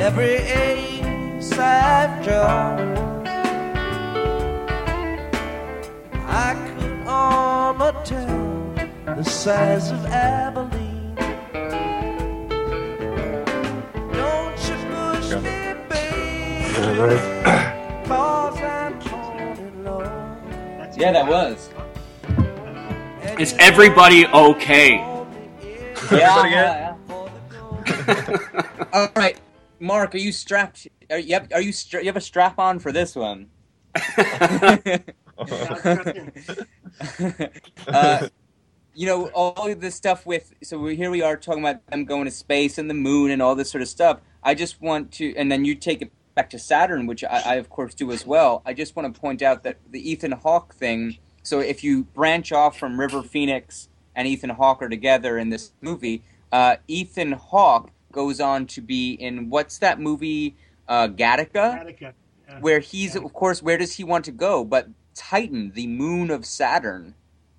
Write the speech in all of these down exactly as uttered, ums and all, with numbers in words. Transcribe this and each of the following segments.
every ace I've drawn. I could arm a town the size of Abilene. Don't you push me, baby, cause I'm torn in love. Yeah, that was. Is everybody okay? Yeah, yeah, yeah. All right, Mark, are you strapped? Are you, are you, stra- you have a strap on for this one? uh, you know, all of this stuff with, so we, here we are talking about them going to space and the moon and all this sort of stuff. I just want to, and then you take it back to Saturn, which I, I of course do as well. I just want to point out that the Ethan Hawke thing, so if you branch off from River Phoenix and Ethan Hawke are together in this movie, uh, Ethan Hawke goes on to be in, what's that movie, uh, Gattaca? Gattaca. Yeah. Where he's, of course, where does he want to go? But Titan, the moon of Saturn.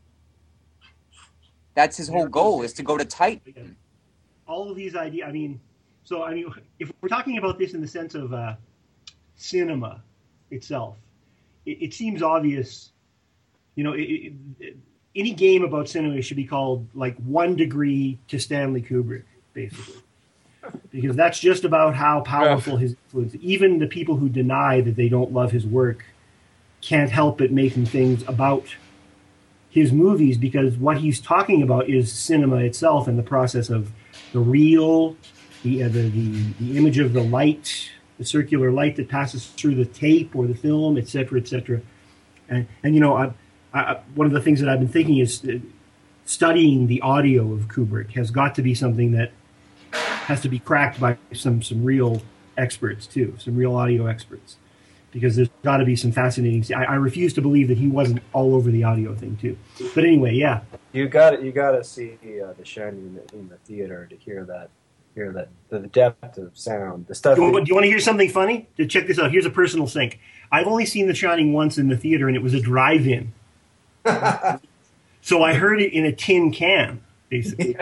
That's his whole goal, is to go to Titan. All of these ideas, I mean, so, I mean, if we're talking about this in the sense of uh, cinema itself, it, it seems obvious, you know, it, it, any game about cinema should be called, like, One Degree to Stanley Kubrick, basically. Because that's just about how powerful his influence. Even the people who deny that they don't love his work can't help but making things about his movies, because what he's talking about is cinema itself and the process of the real, the, uh, the, the, the image of the light, the circular light that passes through the tape or the film, et cetera, et cetera. And, and you know, I, I, one of the things that I've been thinking is uh, studying the audio of Kubrick has got to be something that has to be cracked by some some real experts too, some real audio experts, because there's got to be some fascinating. I, I refuse to believe that he wasn't all over the audio thing too. But anyway, yeah, you got you got to see uh, The Shining in the, in the theater to hear that, hear that the depth of sound, the stuff. Do you, do you want to hear something funny? To check this out, here's a personal sync. I've only seen The Shining once in the theater, and it was a drive-in. So I heard it in a tin can, basically.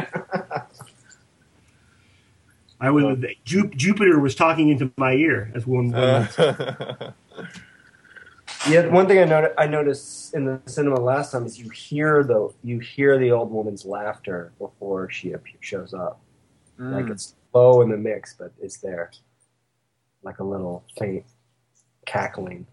I was Ju- Jupiter was talking into my ear as one. one uh, yeah, one thing I noticed I noticed in the cinema last time is you hear the you hear the old woman's laughter before she shows up. Mm. Like it's low in the mix, but it's there, like a little faint cackling.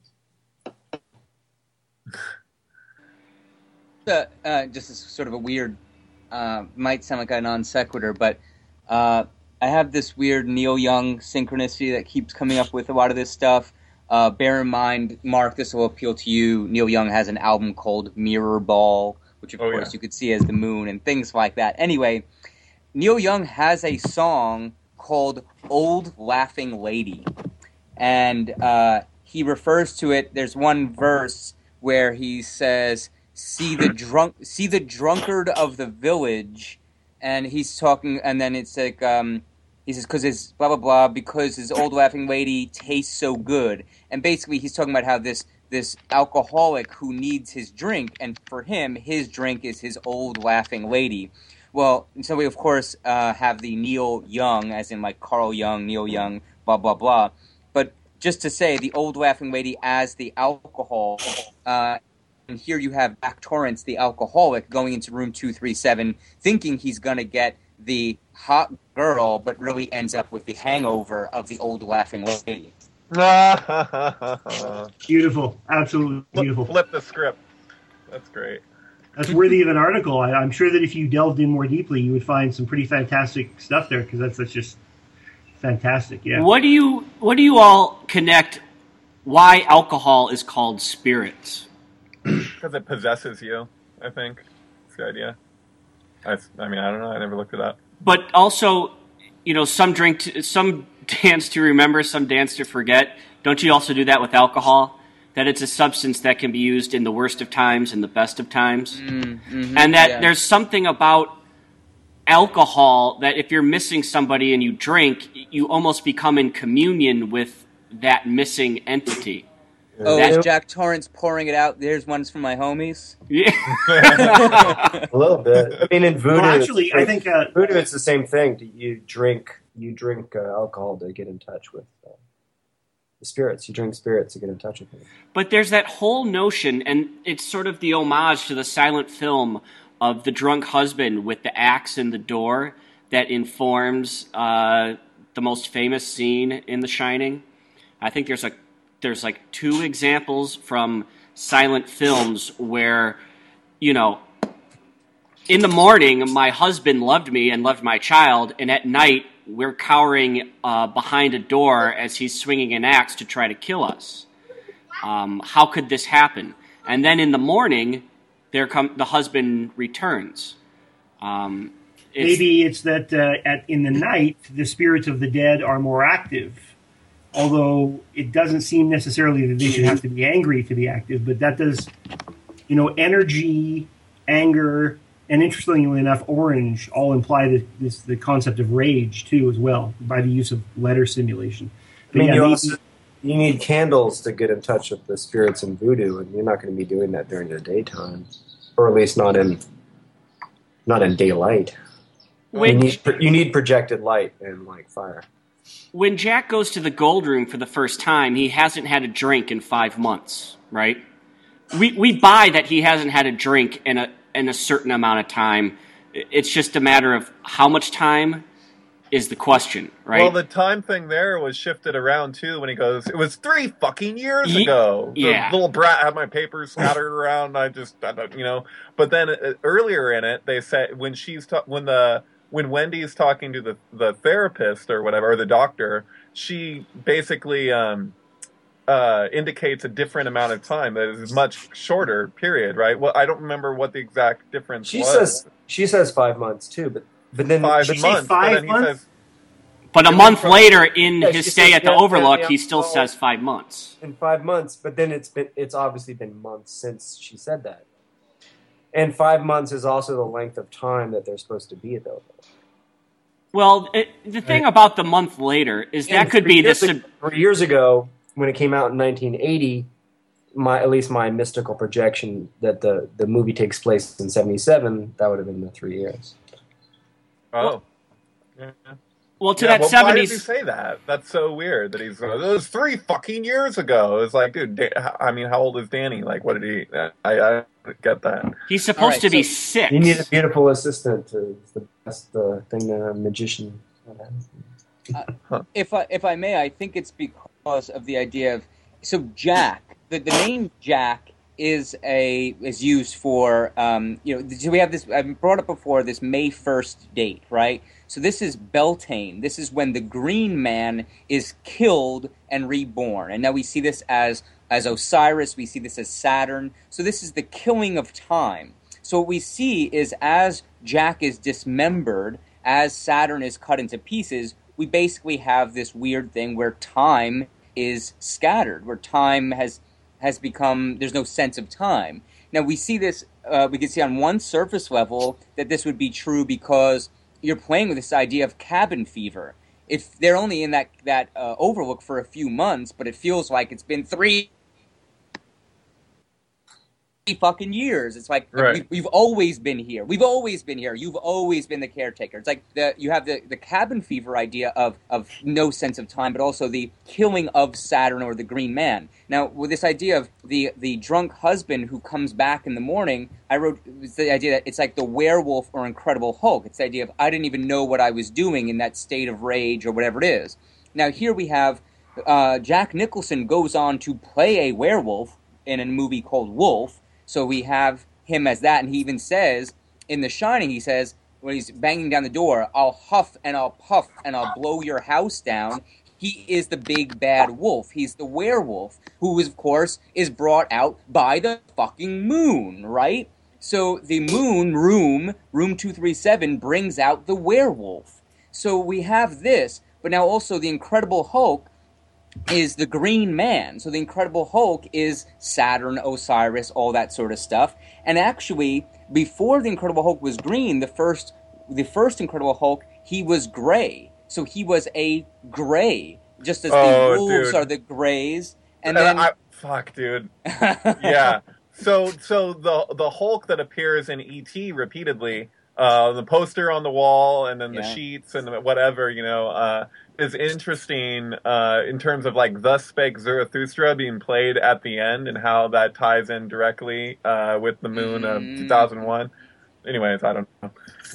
Uh, uh, just as sort of a weird, uh, might sound like a non sequitur, but. Uh, I have this weird Neil Young synchronicity that keeps coming up with a lot of this stuff. Uh, bear in mind, Mark, this will appeal to you. Neil Young has an album called Mirror Ball, which of oh, course yeah. you could see as the moon and things like that. Anyway, Neil Young has a song called Old Laughing Lady. And uh, he refers to it, there's one verse where he says, see the drunk, see the drunkard of the village, and he's talking, and then it's like, um, he says, because his blah, blah, blah, because his old laughing lady tastes so good. And basically he's talking about how this this alcoholic who needs his drink, and for him, his drink is his old laughing lady. Well, so we, of course, uh, have the Neil Young, as in like Carl Jung, Neil Young, blah, blah, blah. But just to say, the old laughing lady as the alcohol, uh, and here you have Jack Torrance, the alcoholic, going into room two three seven, thinking he's going to get the hot girl, but really ends up with the hangover of the old laughing lady. Beautiful. Absolutely beautiful. Flip, flip the script. That's great. That's worthy of an article. I, I'm sure that if you delved in more deeply, you would find some pretty fantastic stuff there, because that's, that's just fantastic. Yeah. What do you What do you all connect why alcohol is called spirits? Because it possesses you, I think. That's the idea. I, I mean, I don't know. I never looked it up. But also, you know, some drink, to, some dance to remember, some dance to forget. Don't you also do that with alcohol? That it's a substance that can be used in the worst of times and the best of times. Mm-hmm, and that yeah. there's something about alcohol that if you're missing somebody and you drink, you almost become in communion with that missing entity. Oh, that, is Jack Torrance pouring it out? There's ones from my homies. Yeah, a little bit. I mean, in voodoo, well, actually, I think uh, voodoo it's the same thing. You drink you drink uh, alcohol to get in touch with uh, the spirits. You drink spirits to get in touch with them. But there's that whole notion, and it's sort of the homage to the silent film of the drunk husband with the axe in the door that informs uh, the most famous scene in The Shining. I think there's a there's like two examples from silent films where, you know, in the morning my husband loved me and loved my child, and at night we're cowering uh, behind a door as he's swinging an axe to try to kill us. Um, how could this happen? And then in the morning, there come the husband returns. Um, it's, Maybe it's that uh, at in the night the spirits of the dead are more active, although it doesn't seem necessarily that they should have to be angry to be active. But that does, you know, energy, anger, and interestingly enough, orange all imply the, this, the concept of rage too, as well, by the use of letter simulation. I mean, yeah, you maybe- also you need candles to get in touch with the spirits in voodoo, and you're not going to be doing that during the daytime, or at least not in not in daylight. When, you need you need projected light and like fire. when Jack goes to the gold room for the first time, he hasn't had a drink in five months, right? We we buy that he hasn't had a drink in a in a certain amount of time. It's just a matter of how much time is the question, right? Well, the time thing there was shifted around too when he goes, it was three fucking years Ye- ago. The yeah. little brat had my papers scattered around. I just, I don't, you know. But then uh, earlier in it, they said when she's ta- when the when Wendy's talking to the the therapist or whatever, or the doctor, she basically um, uh, indicates a different amount of time that is much shorter period, right? Well, I don't remember what the exact difference She was. says she says five months too, but but then five she, say months. five but then months? he says, But a Yeah, month from- later, in Yeah, his she stay says, at the yeah, Overlook, yeah, he still well- says five months. in five months, but then it's been it's obviously been months since she said that. And five months is also the length of time that they're supposed to be at the Overlook. Well, it, the thing about the month later is that And could three be the years sub- ag- three years ago when it came out in nineteen eighty. My at least my mystical projection that the, the movie takes place in seventy-seven. That would have been the three years. oh. Yeah. well to Yeah, that well, why did he seventies. say that? That's so weird that he's. It was three fucking years ago. It's like, dude. Da- I mean, how old is Danny? Like, what did he? I, I get that. He's supposed All right, to be so- six. You need a beautiful assistant. To, it's the best uh, thing that a magician would have. if I if I may, I think it's because of the idea of so Jack. The, the name Jack is a is used for um, you know. So we have this. I brought up before this May first date, right? So this is Beltane. This is when the Green Man is killed and reborn, and now we see this as as Osiris. We see this as Saturn. So this is the killing of time. So what we see is as Jack is dismembered, as Saturn is cut into pieces, we basically have this weird thing where time is scattered, where time has has become, there's no sense of time. Now we see this, uh, we can see on one surface level that this would be true because you're playing with this idea of cabin fever. If they're only in that, that uh, Overlook for a few months, but it feels like it's been three fucking years. It's like Right. we, we've always been here. We've always been here. You've always been the caretaker. It's like the you have the, the cabin fever idea of of no sense of time, but also the killing of Saturn or the Green Man. Now, with this idea of the the drunk husband who comes back in the morning, I wrote it was the idea that it's like the werewolf or Incredible Hulk. It's the idea of I didn't even know what I was doing in that state of rage or whatever it is. Now, here we have uh, Jack Nicholson goes on to play a werewolf in a movie called Wolf. So we have him as that, and he even says, in The Shining, he says, when he's banging down the door, I'll huff and I'll puff and I'll blow your house down. He is the big bad wolf. He's the werewolf, who, is, of course, is brought out by the fucking moon, right? So the moon room, room two three seven, brings out the werewolf. So we have this, but now also the Incredible Hulk is the Green Man. So the Incredible Hulk is Saturn, Osiris, all that sort of stuff. And actually, before the Incredible Hulk was green, the first the first Incredible Hulk, he was gray. So he was a gray, just as Oh, the wolves dude. are the grays. And Uh, then I, fuck, dude. Yeah. So, so the the Hulk that appears in E T repeatedly, uh, the poster on the wall, and then the Yeah. sheets and whatever, you know, uh, is interesting uh, in terms of like "Thus Spake Zarathustra" being played at the end and how that ties in directly uh, with the moon of Mm. two thousand one. Anyways, I don't know.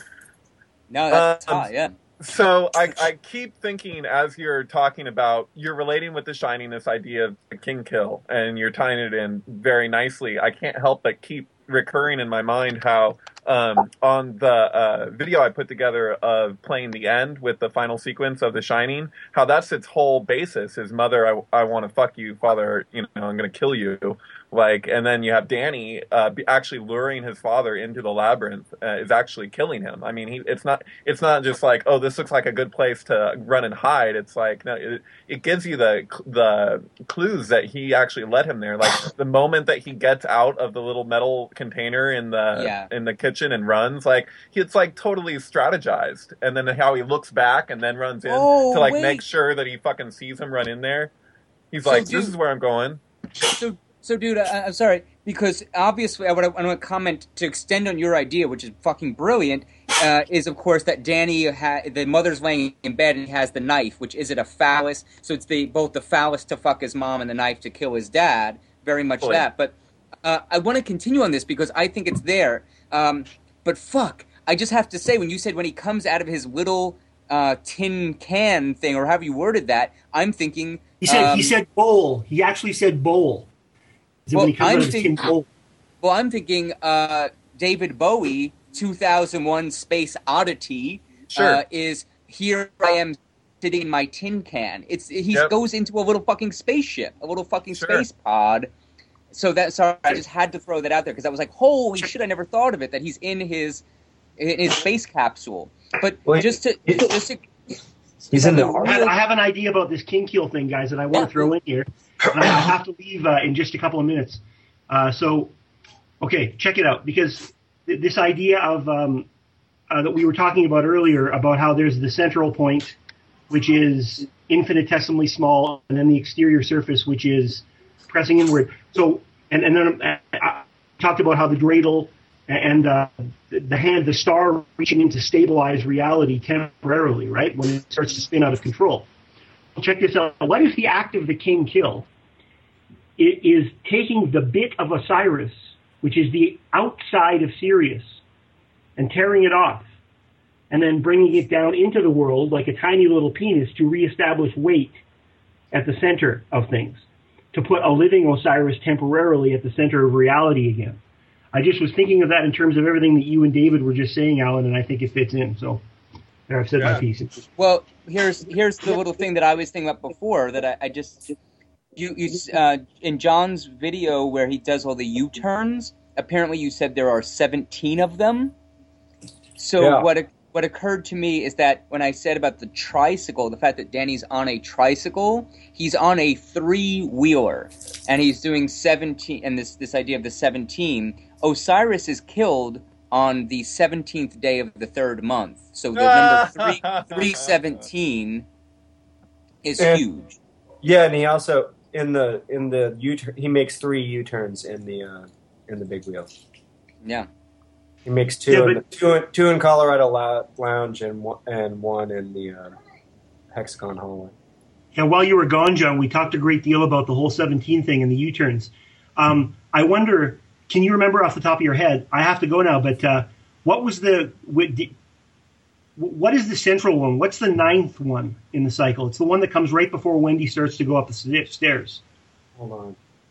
No, that's Um, hot. Yeah. So I, I keep thinking as you're talking about, you're relating with The Shining this idea of the king kill, and you're tying it in very nicely. I can't help but keep recurring in my mind how um, on the uh, video I put together of playing the end with the final sequence of The Shining, how that's its whole basis is mother, I, I want to fuck you, father, you know, I'm going to kill you. Like, and then you have Danny uh, be actually luring his father into the labyrinth, uh, is actually killing him. I mean, he, it's not it's not just like, oh, this looks like a good place to run and hide. It's like, no, it, it gives you the the clues that he actually led him there. Like the moment that he gets out of the little metal container in the Yeah. in the kitchen and runs, like he, it's like totally strategized. And then how he looks back and then runs in Oh, to like wait. make sure that he fucking sees him run in there. He's So, like, dude- this is where I'm going. So, so, dude, I, I'm sorry because obviously I want to comment to extend on your idea, which is fucking brilliant. Uh, is of course that Danny, ha- the mother's laying in bed and he has the knife, which is it a phallus? So it's the both the phallus to fuck his mom and the knife to kill his dad. Very much Fully. that. But uh, I want to continue on this because I think it's there. Um, but fuck, I just have to say when you said when he comes out of his little uh, tin can thing or however you worded that, I'm thinking. He said um, he said bowl. He actually said bowl. So when he Well, comes I'm out of his tin thinking- bowl. Well, I'm thinking uh, David Bowie, two thousand one Space Oddity, Sure. uh, is here I am sitting in my tin can. It's He Yep. goes into a little fucking spaceship, a little fucking Sure. space pod. So that sorry, I just had to throw that out there because I was like, holy shit, I never thought of it, that he's in his in his space capsule. But Well, just to it- just to He's in the I I army. have, I have an idea about this king kill thing, guys, that I want Yeah. to throw in here. And I I have to leave uh, in just a couple of minutes. Uh, so, okay, check it out. Because th- this idea of um, uh, that we were talking about earlier about how there's the central point, which is infinitesimally small, and then the exterior surface, which is pressing inward. So, and, and then uh, I talked about how the dreidel and uh, the the hand, the star reaching in to stabilize reality temporarily, right, when it starts to spin out of control. Well, check this out. What if the act of the king kill i- is taking the bit of Osiris, which is the outside of Sirius, and tearing it off, and then bringing it down into the world like a tiny little penis to reestablish weight at the center of things, to put a living Osiris temporarily at the center of reality again. I just was thinking of that in terms of everything that you and David were just saying, Alan, and I think it fits in. So there, I've said Yeah. my piece. Well, here's here's the little thing that I was thinking about before that I, I just you you uh, in John's video where he does all the U-turns. Apparently, you said there are seventeen of them. So Yeah. what what occurred to me is that when I said about the tricycle, the fact that Danny's on a tricycle, he's on a three-wheeler, and he's doing seventeen. And this this idea of the seventeen, Osiris is killed on the seventeenth day of the third month. So the number three, three seventeen is And- huge. Yeah, and he also in the in the U he makes three U turns in the uh, in the big wheel. Yeah. He makes two, Yeah, in, but- the, two, in, two in Colorado Lou- Lounge and one, and one in the uh, Hexagon Hallway. And while you were gone, John, we talked a great deal about the whole seventeen thing and the U-turns. Um, I wonder, can you remember off the top of your head? I have to go now, but uh, what was the what, di- what is the central one? What's the ninth one in the cycle? It's the one that comes right before Wendy starts to go up the sta- stairs. Hold on.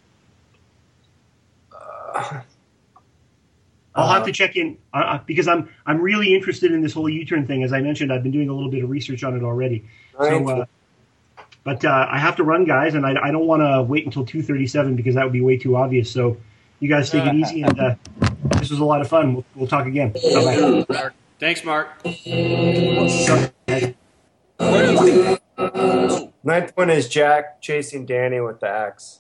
Uh, I'll Uh, have to check in uh, uh, because I'm I'm really interested in this whole U-turn thing. As I mentioned, I've been doing a little bit of research on it already. So, uh, but uh, I have to run, guys, and I, I don't want to wait until two thirty-seven because that would be way too obvious. So, you guys take it easy, and uh, this was a lot of fun. We'll, we'll talk again. Bye Thanks, Mark. bye. What do you think? Ninth one is Jack chasing Danny with the axe.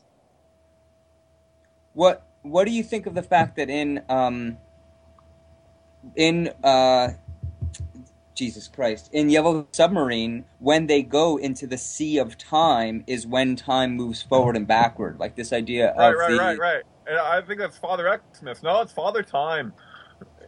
What What do you think of the fact that in um in uh Jesus Christ in Yellow Submarine, when they go into the Sea of Time, is when time moves forward and backward, like this idea Right, of right, the right, right. And I think that's Father Xmas. No, it's Father Time.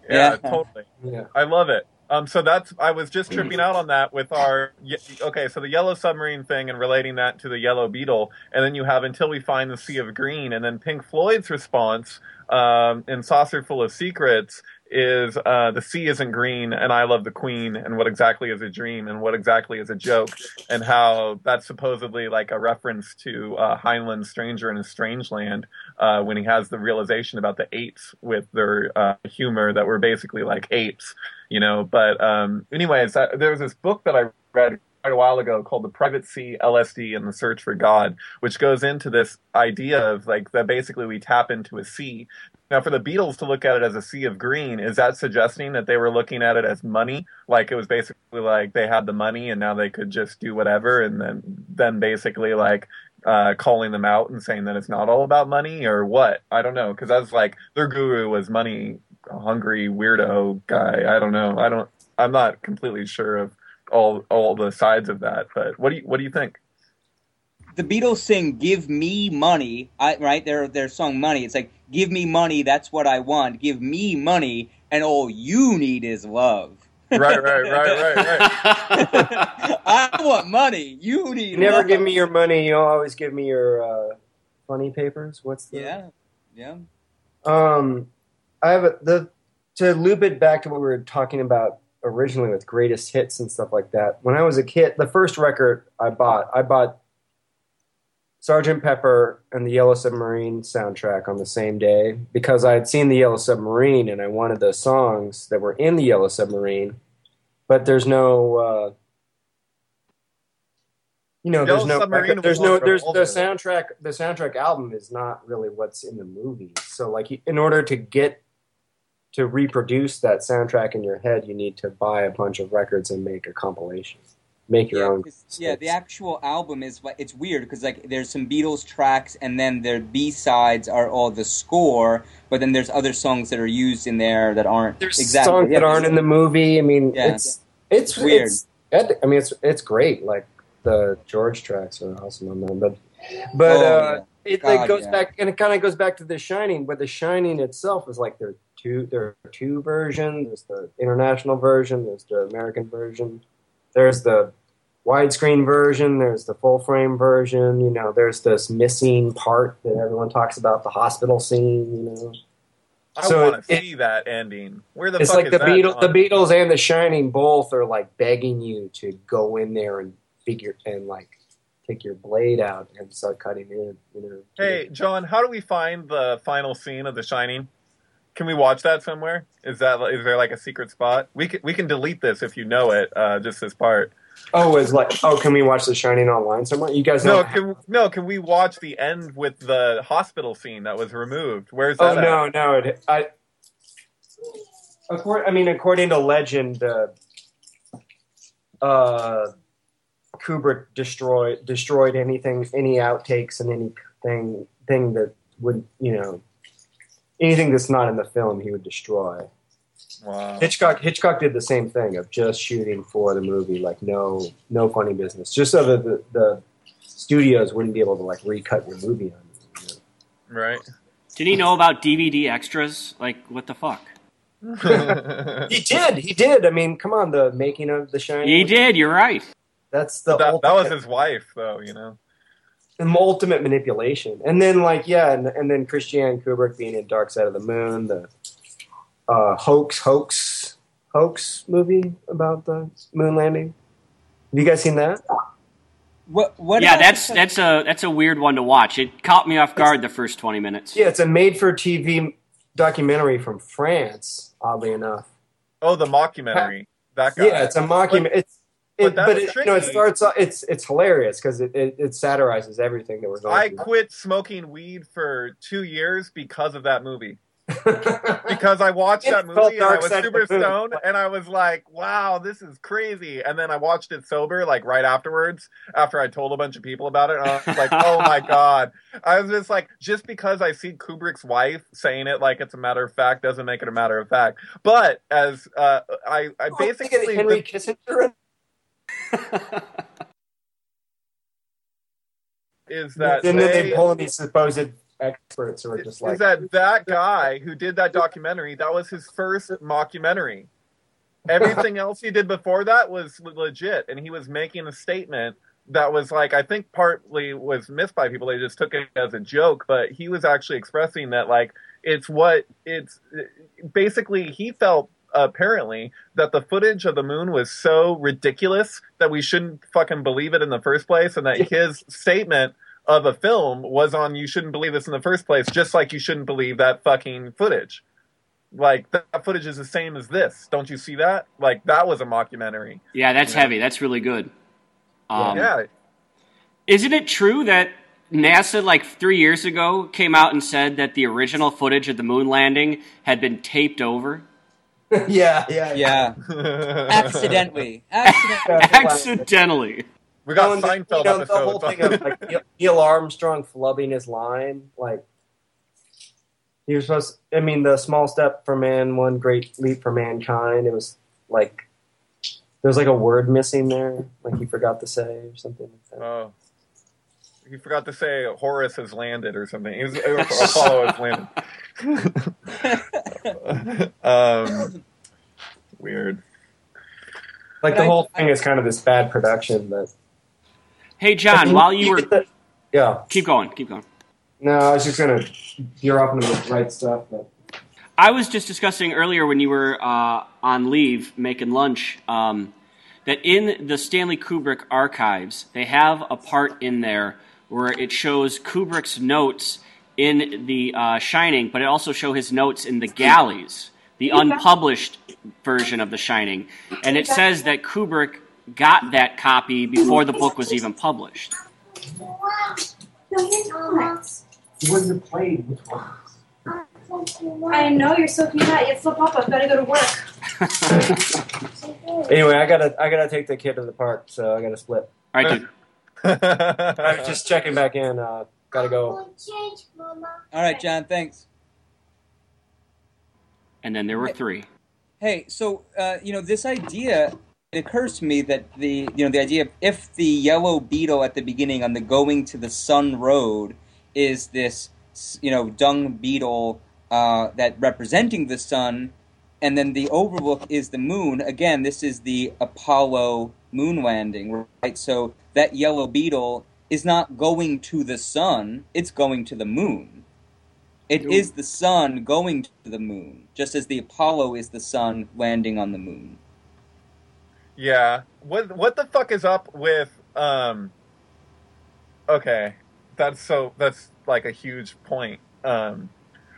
Yeah, Yeah. totally. Yeah. I love it. Um, so that's I was just tripping out on that with our ye- okay. So the Yellow Submarine thing and relating that to the Yellow Beetle, and then you have Until We Find the Sea of Green, and then Pink Floyd's response um, in Saucer Full of Secrets is uh, the sea isn't green, and I love the Queen, and what exactly is a dream, and what exactly is a joke, and how that's supposedly like a reference to uh, Heinlein's Stranger in a Strange Land uh, when he has the realization about the apes with their uh, humor that we're basically like apes. You know, but um, anyways, I, there was this book that I read quite a while ago called The Private Sea, L S D, and the Search for God, which goes into this idea of like that basically we tap into a sea. Now, for the Beatles to look at it as a sea of green, is that suggesting that they were looking at it as money? Like it was basically like they had the money and now they could just do whatever, and then then basically like uh, calling them out and saying that it's not all about money or what? I don't know, because that's like their guru was money. A hungry weirdo guy. I don't know. I don't. I'm not completely sure of all all the sides of that. But what do you what do you think? The Beatles sing "Give Me Money," I, right? Their their song "Money." It's like, "Give me money, that's what I want. Give me money, and all you need is love." Right, right, right, right, right. I want money. You need. You never love. give me your money. You always give me your uh, funny papers. What's the? Yeah, yeah. Um, I have a, the to loop it back to what we were talking about originally with greatest hits and stuff like that. When I was a kid, the first record I bought, I bought Sergeant Pepper and the Yellow Submarine soundtrack on the same day because I had seen the Yellow Submarine and I wanted the songs that were in the Yellow Submarine, but there's no, uh, you know, there's Yellow no, Submarine there's was no, on there's the Revolver. soundtrack. The soundtrack album is not really what's in the movie. So, like, in order to get to reproduce that soundtrack in your head, you need to buy a bunch of records and make a compilation. Make your Yeah, own. 'cause- yeah, the actual album is like it's weird because like there's some Beatles tracks and then their B sides are all the score, but then there's other songs that are used in there that aren't There's exactly songs yeah, that aren't in the movie. I mean, Yeah. it's it's It's weird. It's, I mean, it's it's great. Like the George tracks are awesome on them, but but Oh, uh, it like God, goes yeah. back and it kind of goes back to The Shining. But The Shining itself is like there are two there are two versions. There's the international version. There's the American version. There's the widescreen version. There's the full frame version. You know, there's this missing part that everyone talks about, the hospital scene. You know. I So want to it- see that ending. Where the It's fuck like is the that? Beatles, the on? Beatles and The Shining both are like begging you to go in there and figure and like take your blade out and start cutting in. You know. Hey, John, how do we find the final scene of The Shining? Can we watch that somewhere? Is that is there like a secret spot? We can we can delete this if you know it. Uh, just this part. Oh, it's like oh, can we watch The Shining online somewhere? You guys No, don't. can no, can we watch the end with the hospital scene that was removed? Where's oh that? no, at? no. It, I. According, I mean, according to legend, uh, uh, Kubrick destroyed destroyed anything, any outtakes, and anything thing that would you know anything that's not in the film, he would destroy. Wow. Hitchcock Hitchcock did the same thing of just shooting for the movie, like no no funny business, just so that the, the studios wouldn't be able to like recut your movie on it. You know? Right. Did he know about D V D extras? Like, what the fuck? He did, he did. I mean, come on, the making of The Shining. He did. You're right. That's the that, ultimate, that was his wife, though. You know. the ultimate manipulation. And then like yeah, and, and then Christiane Kubrick being in Dark Side of the Moon, the uh, hoax hoax hoax movie about the moon landing. Have you guys seen that? What? What? Yeah, else that's is- that's a that's a weird one to watch. It caught me off guard the first twenty minutes. Yeah, it's a made-for-T V documentary from France, oddly enough. Oh, the mockumentary. That guy. Yeah, it's a mockumentary. It's but it, that's but it, you know, it tricky. starts off. It's it's hilarious because it, it it satirizes everything that we're going I through. quit smoking weed for two years because of that movie. Because I watched It's that called movie and I Dark was Side of super the Moon. stoned and I was like, wow, this is crazy. And then I watched it sober, like right afterwards, after I told a bunch of people about it. And I was like, oh my God. I was just like, just because I see Kubrick's wife saying it like it's a matter of fact doesn't make it a matter of fact. But as uh, I, I Oh, basically. think of Henry Kissinger. is that and then they, they pull in these supposed experts who are just like is that that guy who did that documentary, that was his first mockumentary. Everything else he did before that was legit, and he was making a statement that was like, I think partly was missed by people. They just took it as a joke, but he was actually expressing that, like, it's what it's basically he felt apparently that the footage of the moon was so ridiculous that we shouldn't fucking believe it in the first place, and that his statement of a film was on, you shouldn't believe this in the first place, just like you shouldn't believe that fucking footage. Like, that footage is the same as this. Don't you see that? Like, that was a mockumentary. Yeah, that's Yeah. heavy. That's really good. Um, Yeah. Isn't it true that NASA, like three years ago, came out and said that the original footage of the moon landing had been taped over? yeah, yeah, Yeah. Accidentally. Accidentally. Accidentally. We got Oh, and the- Seinfeld you know, the episodes. whole thing of like Neil- Neil Armstrong flubbing his line, like he was supposed. I mean, the small step for man, one great leap for mankind. It was like there was like a word missing there, like he forgot to say or something like that. Oh. He forgot to say Horus has landed or something. He was, Apollo has landed. um, weird. Like the whole thing is kind of this bad production, but Hey, John, while you were... yeah, Keep going, keep going. no, I was just gonna gear up into the right stuff, but I was just discussing earlier when you were uh, on leave making lunch um, that in the Stanley Kubrick archives, they have a part in there where it shows Kubrick's notes in The uh, Shining, but it also shows his notes in The Galleys, the unpublished version of The Shining. And it says that Kubrick got that copy before the book was even published. he wasn't played with one. I know you're soaking hot. You flip up. I've got to go to work. Anyway, I gotta I gotta take the kid to the park, so I gotta split. All right, dude. I was just checking back in. Uh, gotta go. All right, John, thanks. And then there were three. Hey, so, uh, you know, this idea, it occurs to me that the, you know, the idea of if the yellow beetle at the beginning on the going to the sun road is this, you know, dung beetle uh, that representing the sun, and then the overlook is the moon, again, this is the Apollo moon landing, right? So that yellow beetle is not going to the sun, it's going to the moon. It is the sun going to the moon, just as the Apollo is the sun landing on the moon. Yeah. What what the fuck is up with um Okay. That's so that's like a huge point. Um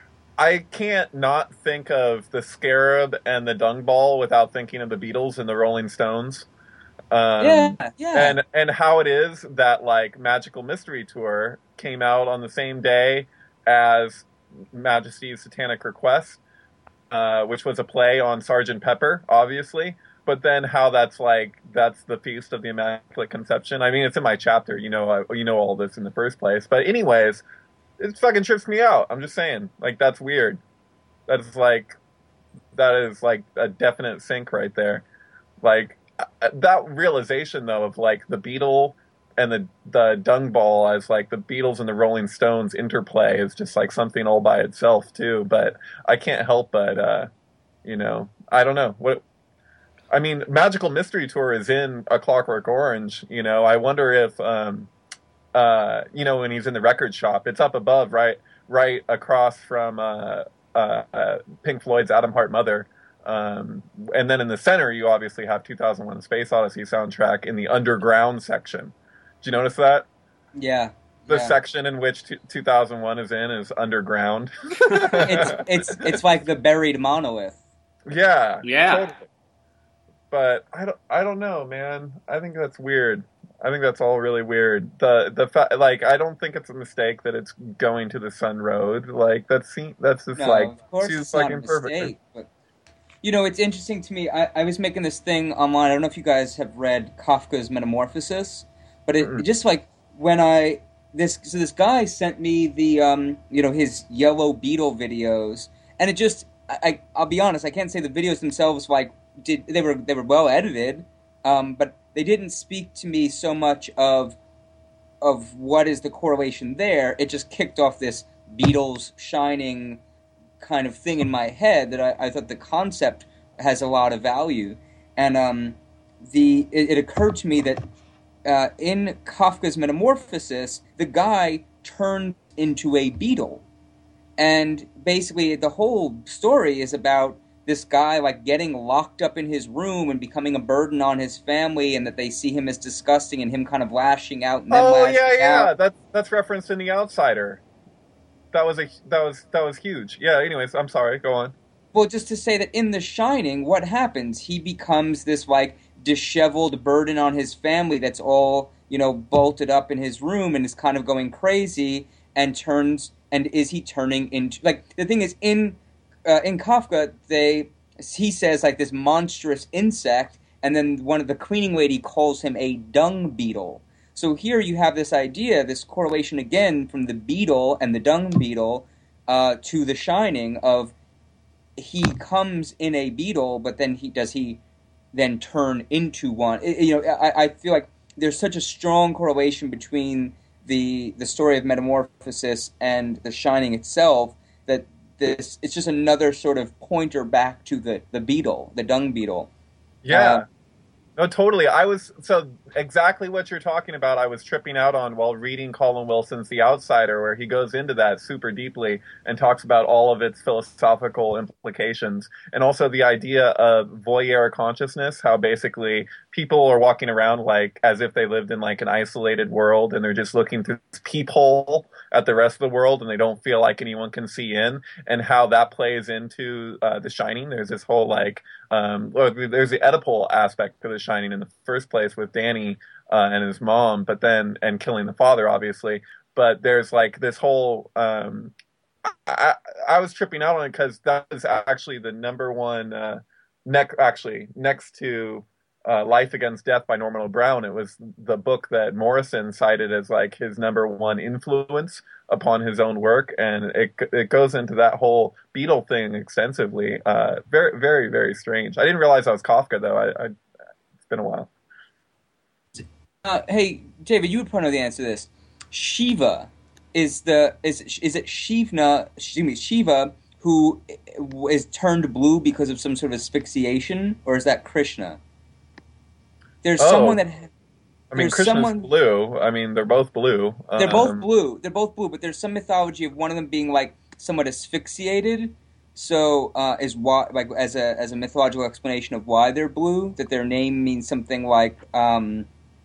I can't not think of the Scarab and the Dung Ball without thinking of the Beatles and the Rolling Stones. Um Yeah, yeah. and and how it is that like Magical Mystery Tour came out on the same day as Majesty's Satanic Request, uh, which was a play on Sergeant Pepper, obviously. But then how that's like that's the Feast of the Immaculate Conception. I mean, it's in my chapter. You know, I, you know all this in the first place. But anyways, it fucking trips me out. I'm just saying, like that's weird. That's like that is like a definite sync right there. Like that realization though of like the Beatle and the the Dung Ball as like the Beatles and the Rolling Stones interplay is just like something all by itself too. But I can't help but uh, you know, I don't know what. I mean, Magical Mystery Tour is in A Clockwork Orange. You know, I wonder if um, uh, you know, when he's in the record shop, it's up above, right, right across from uh, uh, uh, Pink Floyd's Adam Hart Mother. Um, and then in the center, you obviously have two thousand one: A Space Odyssey soundtrack in the underground section. Did you notice that? Yeah. The yeah. section in which t- two thousand one is in is underground. it's it's it's like the buried monolith. Yeah. Yeah. Totally. But I don't I don't know, man. I think that's weird. I think that's all really weird. The the fa- like I don't think it's a mistake that it's going to the Sun Road. Like that's that's just No, like of course too it's not a fucking perfect. mistake, but you know, it's interesting to me. I, I was making this thing online. I don't know if you guys have read Kafka's Metamorphosis, but it, it just like when I this so this guy sent me the um you know his Yellow Beetle videos, and it just I, I I'll be honest, I can't say the videos themselves like did they were they were well edited, um but they didn't speak to me so much of of what is the correlation there. It just kicked off this Beatles Shining kind of thing in my head that I, I thought the concept has a lot of value. And um, the it, it occurred to me that uh, in Kafka's Metamorphosis, the guy turned into a beetle. And basically the whole story is about this guy like getting locked up in his room and becoming a burden on his family, and that they see him as disgusting and him kind of lashing out and then Oh lashing yeah, yeah. out. That's that's referenced in The Outsider. That was a that was that was huge. Yeah. Anyways, I'm sorry. Go on. Well, just to say that in The Shining, what happens? He becomes this like disheveled burden on his family that's all, you know, bolted up in his room and is kind of going crazy, and turns and is he turning into like the thing is in uh, in Kafka they he says like this monstrous insect, and then one of the cleaning lady calls him a dung beetle. So here you have this idea, this correlation again from the beetle and the dung beetle uh, to The Shining of he comes in a beetle, but then he does he then turn into one. It, you know, I, I feel like there's such a strong correlation between the the story of Metamorphosis and The Shining itself that this it's just another sort of pointer back to the, the beetle, the dung beetle. Yeah. Uh, No, totally. I was so exactly what you're talking about. I was tripping out on while reading Colin Wilson's The Outsider, where he goes into that super deeply and talks about all of its philosophical implications, and also the idea of voyeur consciousness. How basically people are walking around like as if they lived in like an isolated world, and they're just looking through this peephole at the rest of the world, and they don't feel like anyone can see in. And how that plays into uh, The Shining. There's this whole like. Um, well, there's the Oedipal aspect of The Shining in the first place with Danny uh, and his mom, but then and killing the father, obviously. But there's like this whole. Um, I, I was tripping out on it because that was actually the number one. Uh, neck actually next to uh, Life Against Death by Norman O'Brown. It was the book that Morrison cited as like his number one influence upon his own work, and it it goes into that whole beetle thing extensively. Uh, very, very, very strange. I didn't realize I was Kafka though. I, I it's been a while. Uh, hey, David, you would probably know the answer to this. Shiva is the is is it Shivna? Excuse me, Shiva who is turned blue because of some sort of asphyxiation, or is that Krishna? There's Oh. someone that. I mean, There's Krishna's someone- blue. I mean, they're both blue. They're both Um, blue. They're both blue, but there's some mythology of one of them being like somewhat asphyxiated. So uh, is why like as a as a mythological explanation of why they're blue, that their name means something like um,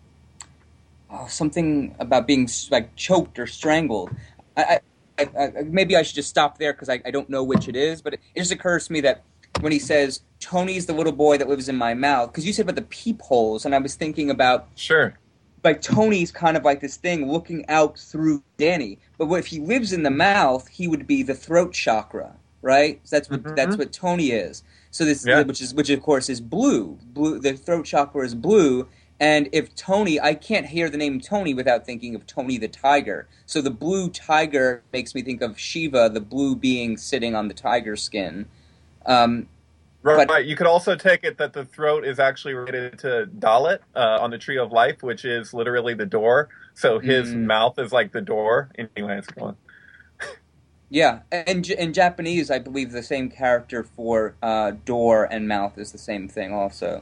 oh, something about being like choked or strangled. I, I, I maybe I should just stop there because I, I don't know which it is, but it, it just occurs to me that when he says Tony's the little boy that lives in my mouth, because you said about the peepholes, and I was thinking about. Sure. Like Tony's kind of like this thing looking out through Danny, but what if he lives in the mouth, he would be the throat chakra, right? So that's what Mhm. that's what Tony is. So this, Yeah. which is which of course is blue. Blue, the throat chakra is blue, and if Tony, I can't hear the name Tony without thinking of Tony the tiger. So the blue tiger makes me think of Shiva, the blue being sitting on the tiger skin. Um, Right, But- right. You could also take it that the throat is actually related to Dalit uh, on the Tree of Life, which is literally the door. So his Mm. mouth is like the door. Anyways, go on. Yeah, and in Japanese, I believe the same character for uh, door and mouth is the same thing also.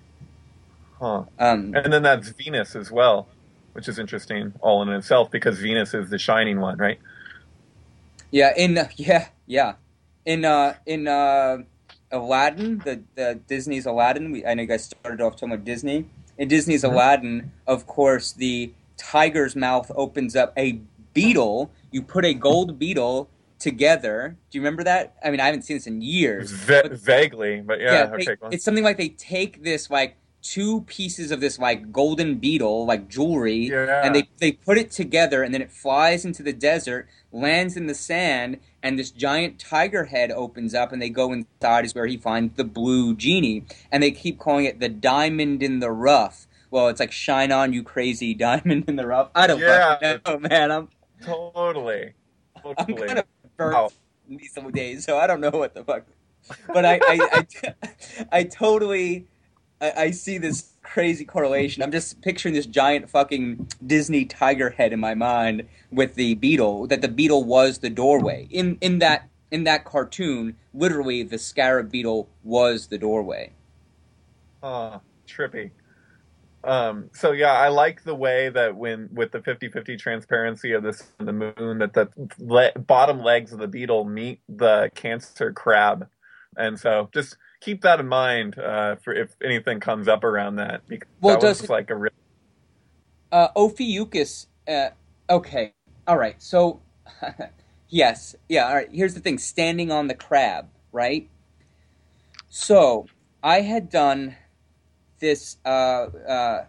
Huh. Um, And then that's Venus as well, which is interesting all in itself because Venus is the shining one, right? yeah, in yeah, yeah, in uh, in uh, Aladdin, the, the Disney's Aladdin. We, I know you guys started off talking about Disney. In Disney's Mhm. Aladdin, of course, the tiger's mouth opens up. A beetle. You put a gold beetle together. Do you remember that? I mean, I haven't seen this in years. Va- but- vaguely, but yeah, Yeah, okay, they- go on. it's something like they take this like two pieces of this like golden beetle, like jewelry, Yeah. and they they put it together, and then it flies into the desert, lands in the sand, and this giant tiger head opens up, and they go inside is where he finds the blue genie, and they keep calling it the diamond in the rough. Well, it's like shine on, you crazy diamond in the rough. I don't Yeah. fucking know, man. I'm Totally. I'm Totally. kind of burnt Wow. these some days, so I don't know what the fuck. But I, I, I, I totally, I, I see this crazy correlation. I'm just picturing this giant fucking Disney tiger head in my mind with the beetle. That the beetle was the doorway in in that in that cartoon. Literally, the scarab beetle was the doorway. Oh, trippy. Um, so yeah, I like the way that when with the fifty-fifty transparency of this the moon, that the le- bottom legs of the beetle meet the cancer crab, and so just keep that in mind uh, for if anything comes up around that. Because Well, that does was it- like a real. Uh, Ophiuchus. Uh, okay, all right. So, yes, yeah. All right. Here's the thing: standing on the crab, right? So I had done this uh, uh,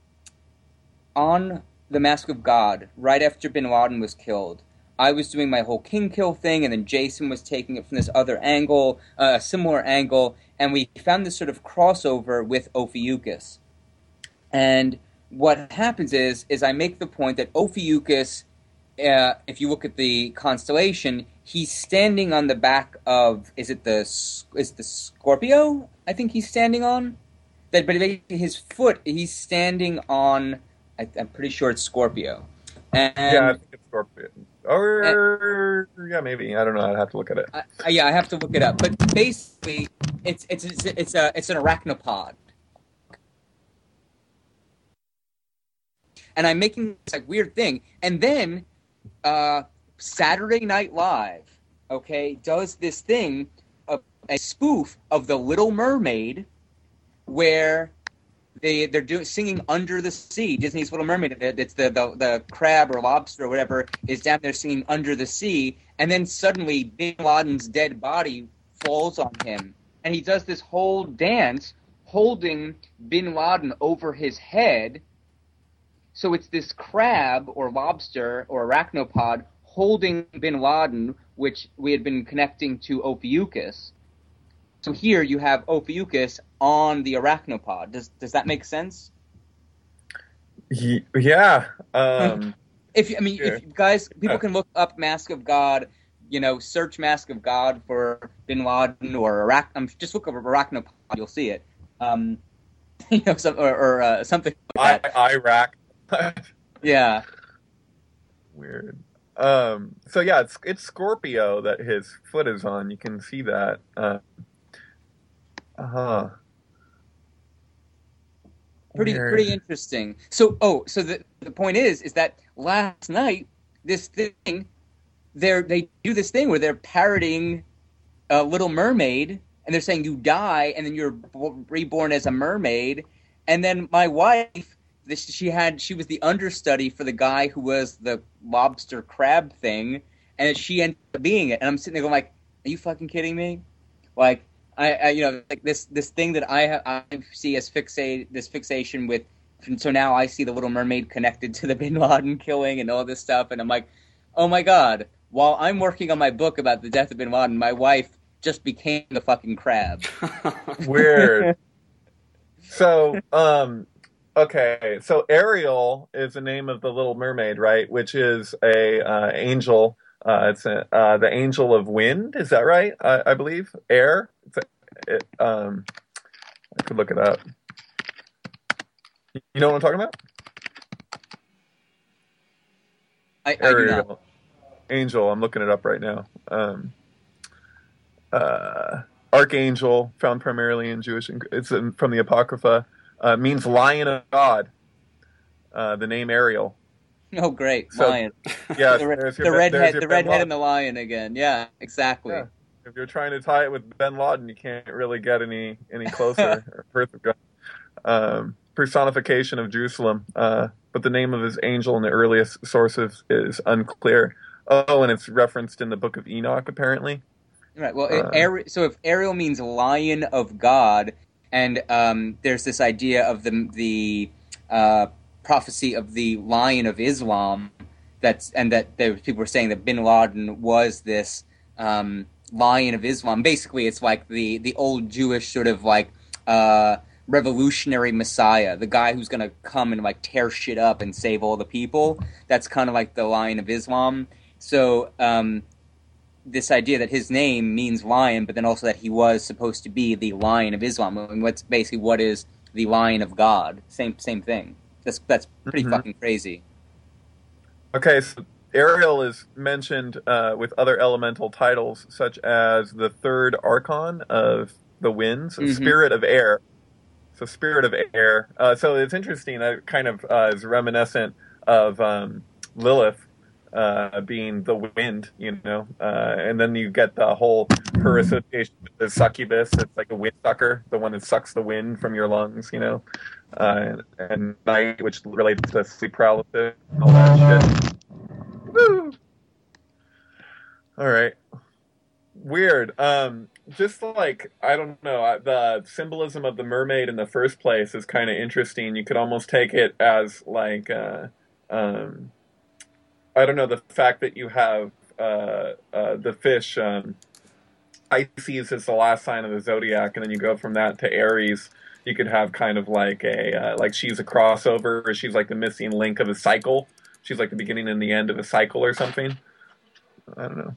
on the Mask of God right after Bin Laden was killed. I was doing my whole king kill thing, and then Jason was taking it from this other angle, uh, a similar angle, and we found this sort of crossover with Ophiuchus. And what happens is, is I make the point that Ophiuchus, uh, if you look at the constellation, he's standing on the back of, is it the is it the Scorpio? I think he's standing on. That, but his foot, he's standing on. I, I'm pretty sure it's Scorpio. And, Yeah, I think it's Scorpio. Or and, yeah, maybe I don't know. I'd have to look at it. I, yeah, I have to look it up. But basically, it's it's it's, it's a it's an arachnopod. And I'm making this like weird thing, and then uh, Saturday Night Live, okay, does this thing, a, a spoof of The Little Mermaid, where they they're doing singing Under the Sea. Disney's Little Mermaid. It's the, the the crab or lobster or whatever is down there singing Under the Sea, and then suddenly Bin Laden's dead body falls on him, and he does this whole dance holding Bin Laden over his head. So it's this crab or lobster or arachnopod holding Bin Laden, which we had been connecting to Ophiuchus. So here you have Ophiuchus on the arachnopod. Does does that make sense? Yeah. Um, if I mean, sure. if guys, people can look up Mask of God. You know, search Mask of God for Bin Laden or arach. Um, just look up arachnopod. You'll see it. Um, you know, some, or, or uh, something like that. I, Iraq. Yeah. Weird. Um, so yeah, it's it's Scorpio that his foot is on. You can see that. Uh huh. Pretty Weird. pretty interesting. So oh, so the the point is is that last night this thing, they they do this thing where they're parroting uh, Little Mermaid, and they're saying you die and then you're b- reborn as a mermaid, and then my wife. This, she had she was the understudy for the guy who was the lobster crab thing, and she ended up being it. And I'm sitting there going like, "Are you fucking kidding me?" Like I, I you know, like this this thing that I have, I see as fixate this fixation with. And so now I see the Little Mermaid connected to the Bin Laden killing and all this stuff, and I'm like, "Oh my god!" While I'm working on my book about the death of Bin Laden, my wife just became the fucking crab. Weird. So, um. Okay, so Ariel is the name of the Little Mermaid, right? Which is a uh, angel. Uh, it's a, uh, the angel of wind. Is that right? I, I believe air. It's a, it, um, I could look it up. You know what I'm talking about? I, I do Ariel, not. angel. I'm looking it up right now. Um, uh, archangel, found primarily in Jewish. It's in, from the Apocrypha. Uh, means lion of God. Uh, the name Ariel. Oh, great, So, lion. Yeah, the, there's your, the there's redhead, your the Ben redhead Laden. and the lion again. Yeah, exactly. Yeah. If you're trying to tie it with Ben Laden, you can't really get any any closer. Birth of God. Um, personification of Jerusalem, uh, but the name of his angel in the earliest sources is unclear. Oh, and it's referenced in the Book of Enoch, apparently. Right. Well, Uh, Ari- so if Ariel means lion of God, and um, there's this idea of the the uh, prophecy of the Lion of Islam, that's and that there people were saying that Bin Laden was this um, Lion of Islam. Basically, it's like the the old Jewish sort of like uh, revolutionary Messiah, the guy who's going to come and like tear shit up and save all the people. That's kind of like the Lion of Islam. So. Um, this idea that his name means lion, but then also that he was supposed to be the Lion of Islam. I mean, what's basically what is the Lion of God. Same same thing. That's that's pretty Mhm. fucking crazy. Okay, so Ariel is mentioned uh, with other elemental titles, such as the third archon of the winds, Mhm. Spirit of Air. So, Spirit of Air. Uh, so it's interesting. That kind of uh, is reminiscent of um, Lilith uh, being the wind, you know. Uh, and then you get the whole her association with the succubus. It's like a wind sucker, the one that sucks the wind from your lungs, you know. Uh, and night, which relates to sleep paralysis and all that shit. Woo! All right. Weird. Um, just like, I don't know, the symbolism of the mermaid in the first place is kind of interesting. You could almost take it as like, uh, um, I don't know, the fact that you have uh, uh, the fish, um, Pisces is the last sign of the zodiac, and then you go from that to Aries. You could have kind of like a, uh, like she's a crossover, or she's like the missing link of a cycle. She's like the beginning and the end of a cycle or something. I don't know.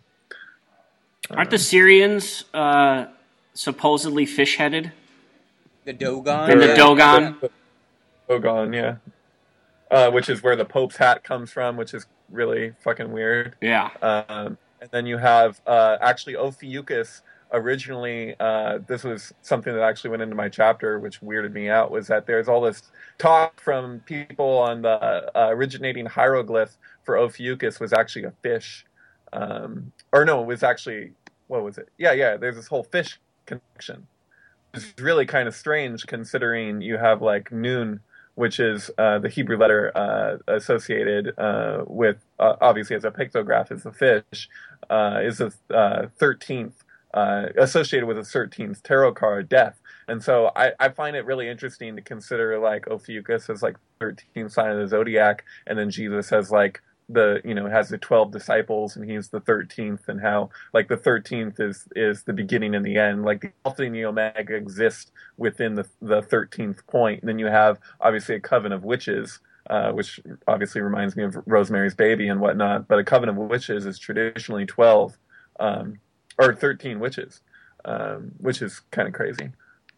Aren't the Syrians uh, supposedly fish-headed? The Dogon? And the Yeah. Dogon? Dogon, yeah. Uh, which is where the Pope's hat comes from, which is really fucking weird. Yeah. Um, and then you have, uh, actually, Ophiuchus originally, uh, this was something that actually went into my chapter, which weirded me out, was that there's all this talk from people on the uh, originating hieroglyph for Ophiuchus was actually a fish. Um, or no, it was actually, what was it? Yeah, yeah, there's this whole fish connection. It's really kind of strange considering you have like Nun, which is uh, the Hebrew letter uh, associated uh, with, uh, obviously as a pictograph is the fish, uh, is the uh, thirteenth, uh, associated with the thirteenth tarot card, death. And so I, I find it really interesting to consider like Ophiuchus as like thirteenth sign of the zodiac, and then Jesus as like the, you know, has the twelve disciples and he's the thirteenth, and how like the thirteenth is is the beginning and the end, like the Alpha and the Omega exist within the the thirteenth point. And then you have obviously a coven of witches, uh, which obviously reminds me of Rosemary's Baby and whatnot, but a coven of witches is traditionally twelve, um, or thirteen witches, um, which is kind of crazy.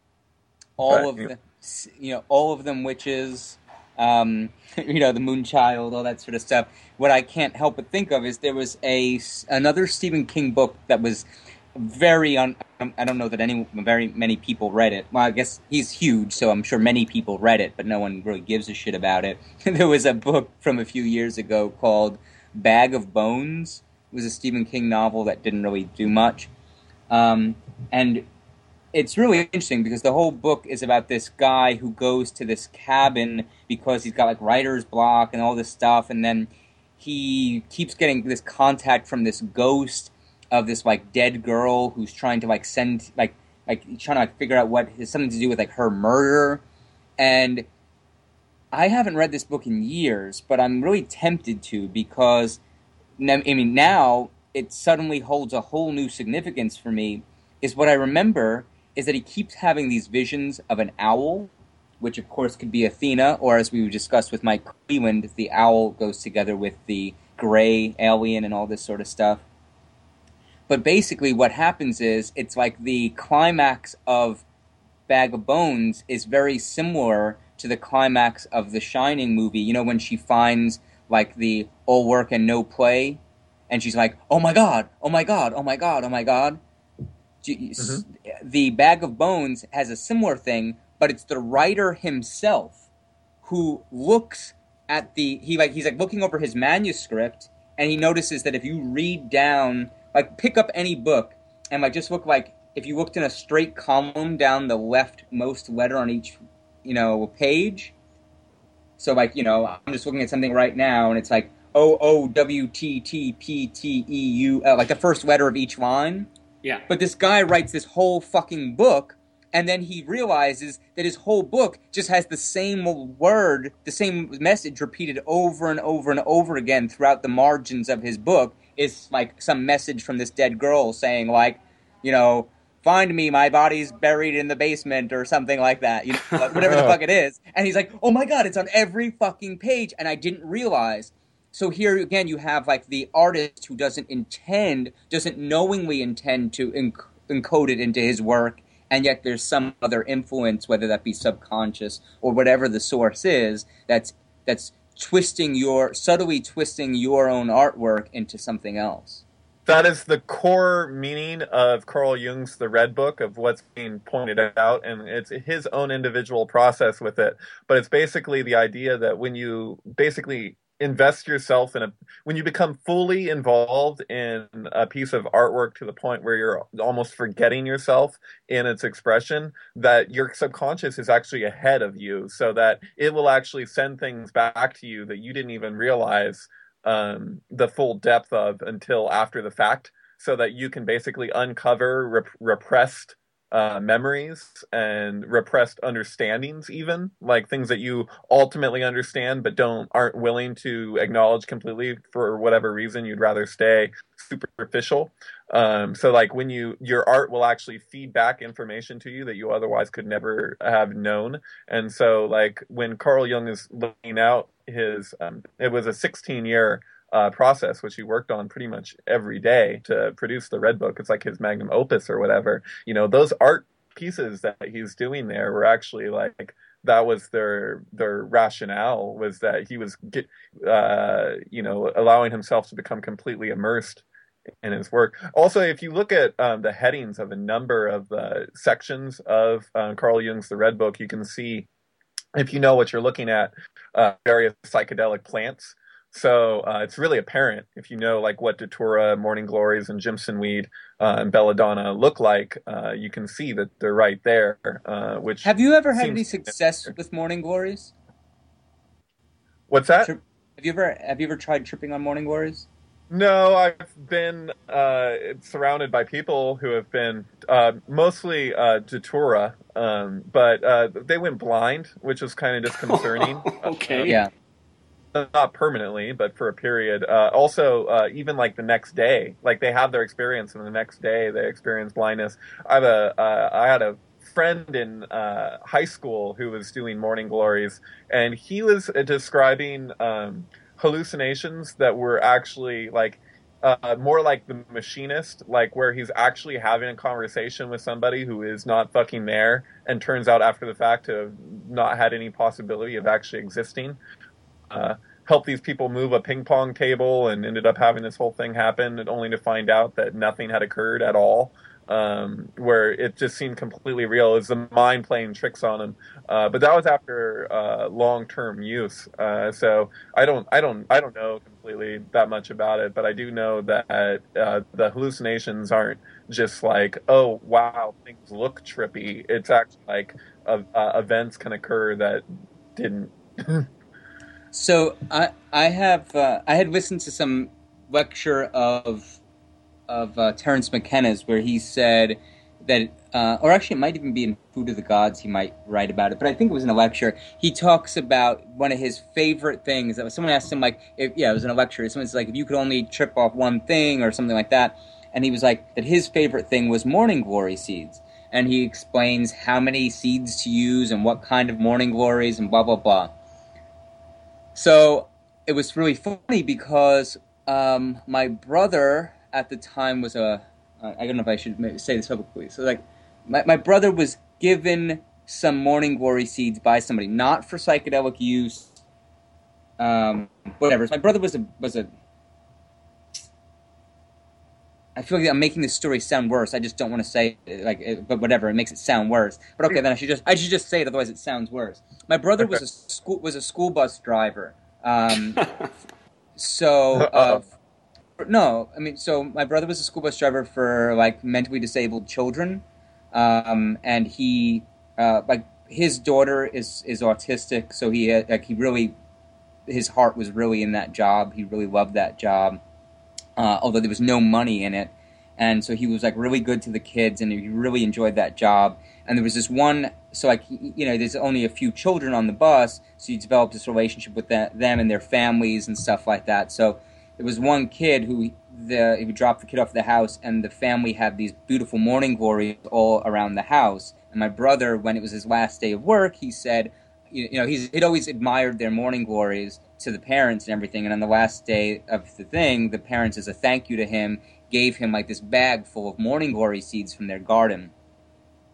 All But, of you know. them, you know, all of them witches. Um, you know, the Moonchild, all that sort of stuff. What I can't help but think of is there was a another Stephen King book that was very un. I don't know that any very many people read it. Well, I guess he's huge, so I'm sure many people read it, but no one really gives a shit about it. There was a book from a few years ago called Bag of Bones. It was a Stephen King novel that didn't really do much, um, and it's really interesting because the whole book is about this guy who goes to this cabin because he's got like writer's block and all this stuff, and then he keeps getting this contact from this ghost of this like dead girl who's trying to like send like like trying to like figure out what has something to do with like her murder. And I haven't read this book in years, but I'm really tempted to because I mean now it suddenly holds a whole new significance for me. Is what I remember is that he keeps having these visions of an owl, which of course could be Athena, or as we discussed with Mike Cleveland, the owl goes together with the gray alien and all this sort of stuff. But basically what happens is, it's like the climax of Bag of Bones is very similar to the climax of the Shining movie. You know, when she finds like the all work and no play, and she's like, oh my god, oh my god, oh my god, oh my god. Mm-hmm. The Bag of Bones has a similar thing, but it's the writer himself who looks at the he like he's like looking over his manuscript, and he notices that if you read down, like pick up any book and like just look like if you looked in a straight column down the leftmost letter on each, you know, page. So like, you know, I'm just looking at something right now and it's like O O W T T P T E U L, like the first letter of each line. Yeah. But this guy writes this whole fucking book, and then he realizes that his whole book just has the same word, the same message repeated over and over and over again throughout the margins of his book. Is like some message from this dead girl saying like, you know, find me, my body's buried in the basement or something like that. You know, whatever the fuck it is. And he's like, oh my god, it's on every fucking page, and I didn't realize. So here again, you have like the artist who doesn't intend, doesn't knowingly intend to enc- encode it into his work, and yet there's some other influence, whether that be subconscious or whatever the source is, that's that's twisting your subtly twisting your own artwork into something else. That is the core meaning of Carl Jung's The Red Book, of what's being pointed out, and it's his own individual process with it. But it's basically the idea that when you basically invest yourself in a, when you become fully involved in a piece of artwork to the point where you're almost forgetting yourself in its expression, that your subconscious is actually ahead of you, so that it will actually send things back to you that you didn't even realize um, the full depth of until after the fact, so that you can basically uncover rep- repressed uh, memories and repressed understandings, even like things that you ultimately understand but don't aren't willing to acknowledge completely for whatever reason. You'd rather stay superficial. Um, so like when you your art will actually feed back information to you that you otherwise could never have known. And so like when Carl Jung is laying out his um, it was a sixteen year uh, process which he worked on pretty much every day to produce the Red Book. It's like his magnum opus or whatever. You know, those art pieces that he's doing there were actually like, that was their their rationale, was that he was get, uh, you know allowing himself to become completely immersed in his work. Also, if you look at um, the headings of a number of the sections of uh, Carl Jung's The Red Book, you can see, if you know what you're looking at, uh, various psychedelic plants. So uh, it's really apparent if you know like what Datura, Morning Glories, and Jimson Weed uh, and Belladonna look like. Uh, you can see that they're right there. Uh, which have you ever had seems- any success with Morning Glories? What's that? Tri- have you ever have you ever tried tripping on Morning Glories? No, I've been uh, surrounded by people who have been uh, mostly uh, Datura, um, but uh, they went blind, which was kind of disconcerting. Okay. Uh, Yeah. Not permanently, but for a period. Uh, also, uh, even like the next day, like they have their experience, and the next day they experience blindness. I have a, uh, I had a friend in uh, high school who was doing Morning Glories, and he was uh, describing um, hallucinations that were actually like uh, more like The Machinist, like where he's actually having a conversation with somebody who is not fucking there, and turns out after the fact to have not had any possibility of actually existing. Uh, help these people move a ping pong table, and ended up having this whole thing happen, and only to find out that nothing had occurred at all. Um, where it just seemed completely real. It was the mind playing tricks on him. Uh, but that was after uh, long term use. Uh, so I don't, I don't, I don't know completely that much about it. But I do know that uh, the hallucinations aren't just like, oh wow, things look trippy. It's actually like uh, uh, events can occur that didn't. So I I have uh, I had listened to some lecture of of uh, Terence McKenna's where he said that, uh, or actually it might even be in Food of the Gods, he might write about it, but I think it was in a lecture. He talks about one of his favorite things. That was, someone asked him like, if, yeah, it was in a lecture. Someone's like, if you could only trip off one thing or something like that, and he was like that his favorite thing was Morning Glory seeds, and he explains how many seeds to use and what kind of Morning Glories and blah blah blah. So it was really funny because um, my brother at the time was a, I don't know if I should maybe say this publicly. So like, my, my brother was given some Morning Glory seeds by somebody, not for psychedelic use, um, whatever. My brother was a, was a, I feel like I'm making this story sound worse. I just don't want to say it, like, it, but whatever, it makes it sound worse. But okay, then I should just I should just say it, otherwise it sounds worse. My brother was a school was a school bus driver. Um, so uh, no, I mean, so my brother was a school bus driver for like mentally disabled children, um, and he uh, like his daughter is is autistic, so he had, like he really his heart was really in that job. He really loved that job. Uh, although there was no money in it. And so he was like really good to the kids, and he really enjoyed that job. And there was this one, so like, you know, there's only a few children on the bus, so he developed this relationship with that, them and their families and stuff like that. So there was one kid who, the, he would drop the kid off at the house, and the family had these beautiful Morning Glories all around the house. And my brother, when it was his last day of work, he said, you know, he's, he'd always admired their Morning Glories to the parents and everything, and on the last day of the thing, the parents, as a thank you to him, gave him like this bag full of Morning Glory seeds from their garden.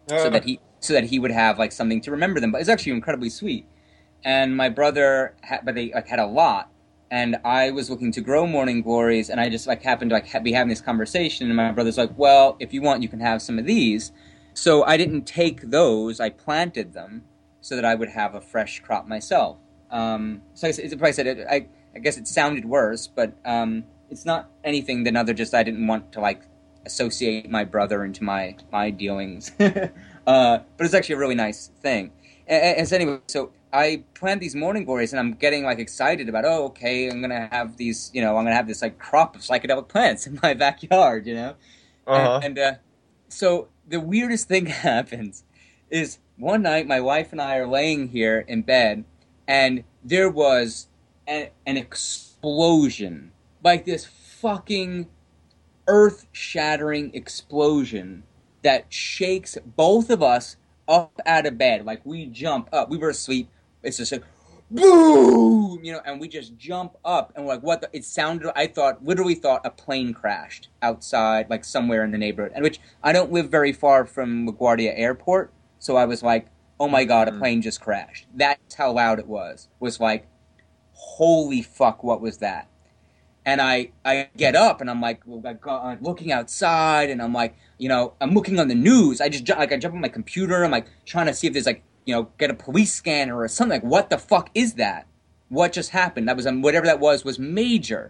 uh. so that he so that he would have like something to remember them. But it's actually incredibly sweet. And my brother, had, but they like had a lot, and I was looking to grow morning glories, and I just like happened to like ha- be having this conversation, and my brother's like, "Well, if you want, you can have some of these." So I didn't take those; I planted them so that I would have a fresh crop myself. Um, so I, if I said it, I, I guess it sounded worse, but um, it's not anything than other. Just I didn't want to like associate my brother into my my dealings, uh, but it's actually a really nice thing. And, and so anyway, so. I plant these morning glories, and I'm getting like excited about. Oh, okay, I'm gonna have these. You know, I'm gonna have this like crop of psychedelic plants in my backyard. You know, uh-huh. and, and uh, so the weirdest thing happens is one night my wife and I are laying here in bed, and there was a, an explosion, like this fucking earth-shattering explosion that shakes both of us up out of bed. Like we jump up. We were asleep. It's just like, boom, you know, and we just jump up, and we're like, what the, it sounded, I thought, literally thought a plane crashed outside, like somewhere in the neighborhood, and which, I don't live very far from LaGuardia Airport, so I was like, oh my god, a plane just crashed. That's how loud it was. Was like, holy fuck, what was that? And I, I get up, and I'm like, I'm looking outside, and I'm like, you know, I'm looking on the news. I just, like, I jump on my computer, I'm like, trying to see if there's like, you know, get a police scanner or something. Like, what the fuck is that? What just happened? That was, um, whatever that was, was major.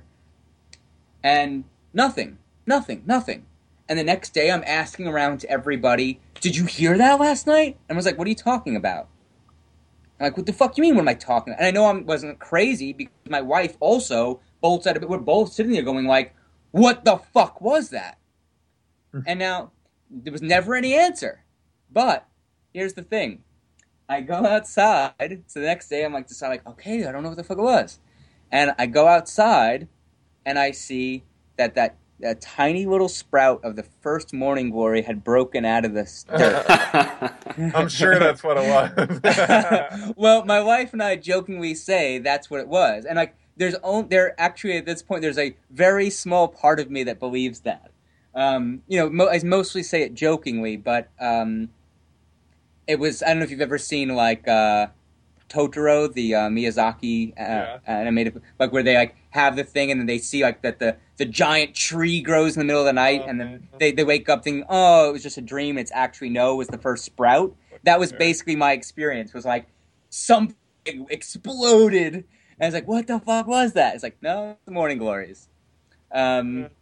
And nothing, nothing, nothing. And the next day I'm asking around to everybody, did you hear that last night? And I was like, what are you talking about? I'm like, what the fuck you mean, what am I talking about? And I know I wasn't crazy because my wife also bolts out of it. We're both sitting there going like, what the fuck was that? And now, there was never any answer. But, here's the thing. I go outside, so the next day I'm like, decide like, okay, I don't know what the fuck it was. And I go outside, and I see that that, that tiny little sprout of the first morning glory had broken out of the dirt. I'm sure that's what it was. Well, my wife and I jokingly say that's what it was. And like, there's only, there actually at this point, there's a very small part of me that believes that. Um, you know, mo- I mostly say it jokingly, but um, it was, I don't know if you've ever seen, like, uh, Totoro, the uh, Miyazaki uh, yeah. animated, like, where they, like, have the thing, and then they see, like, that the, the giant tree grows in the middle of the night, oh, and then they, they wake up thinking, oh, it was just a dream, it's actually, no, it was the first sprout. That was basically my experience, was like, something exploded, and I was like, what the fuck was that? It's like, no, the morning glories. Um... Yeah.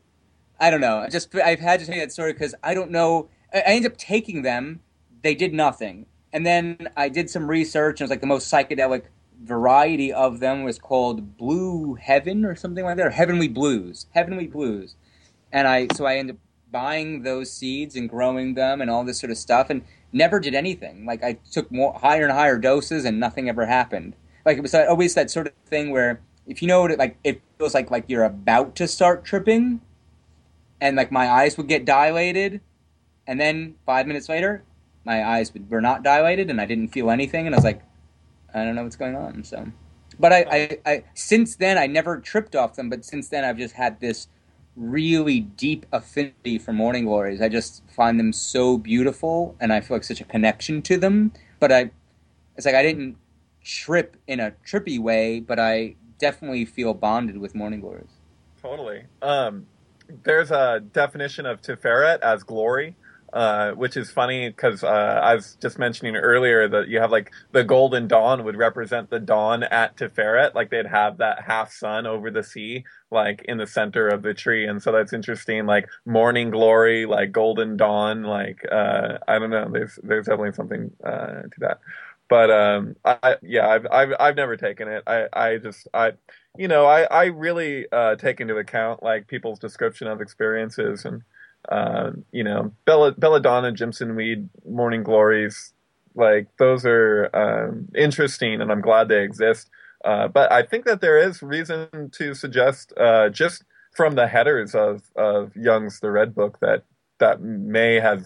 I don't know. I just I've had to tell you that story because I don't know. I, I ended up taking them. They did nothing, and then I did some research. And it was like the most psychedelic variety of them was called Blue Heaven or something like that, or Heavenly Blues, Heavenly Blues. And I so I ended up buying those seeds and growing them and all this sort of stuff, and never did anything. Like I took more higher and higher doses, and nothing ever happened. Like it was always that sort of thing where if you know what it like, it feels like like you're about to start tripping. And, like, my eyes would get dilated, and then five minutes later, my eyes were not dilated, and I didn't feel anything, and I was like, I don't know what's going on, so. But I, I, I since then, I never tripped off them, but since then, I've just had this really deep affinity for morning glories. I just find them so beautiful, and I feel like such a connection to them, but I, it's like I didn't trip in a trippy way, but I definitely feel bonded with morning glories. Totally. Um... There's a definition of Tiferet as glory, uh, which is funny because uh, I was just mentioning earlier that you have like the golden dawn would represent the dawn at Tiferet, like they'd have that half sun over the sea, like in the center of the tree, and so that's interesting. Like morning glory, like golden dawn, like uh, I don't know. There's there's definitely something uh, to that. But um, I, yeah, I've, I've I've never taken it. I, I just I, you know, I I really uh, take into account like people's description of experiences, and uh, you know, Bella, Belladonna, Jimson Weed, Morning Glories, like those are um, interesting, and I'm glad they exist. Uh, but I think that there is reason to suggest, uh, just from the headers of of Young's The Red Book, that that may have.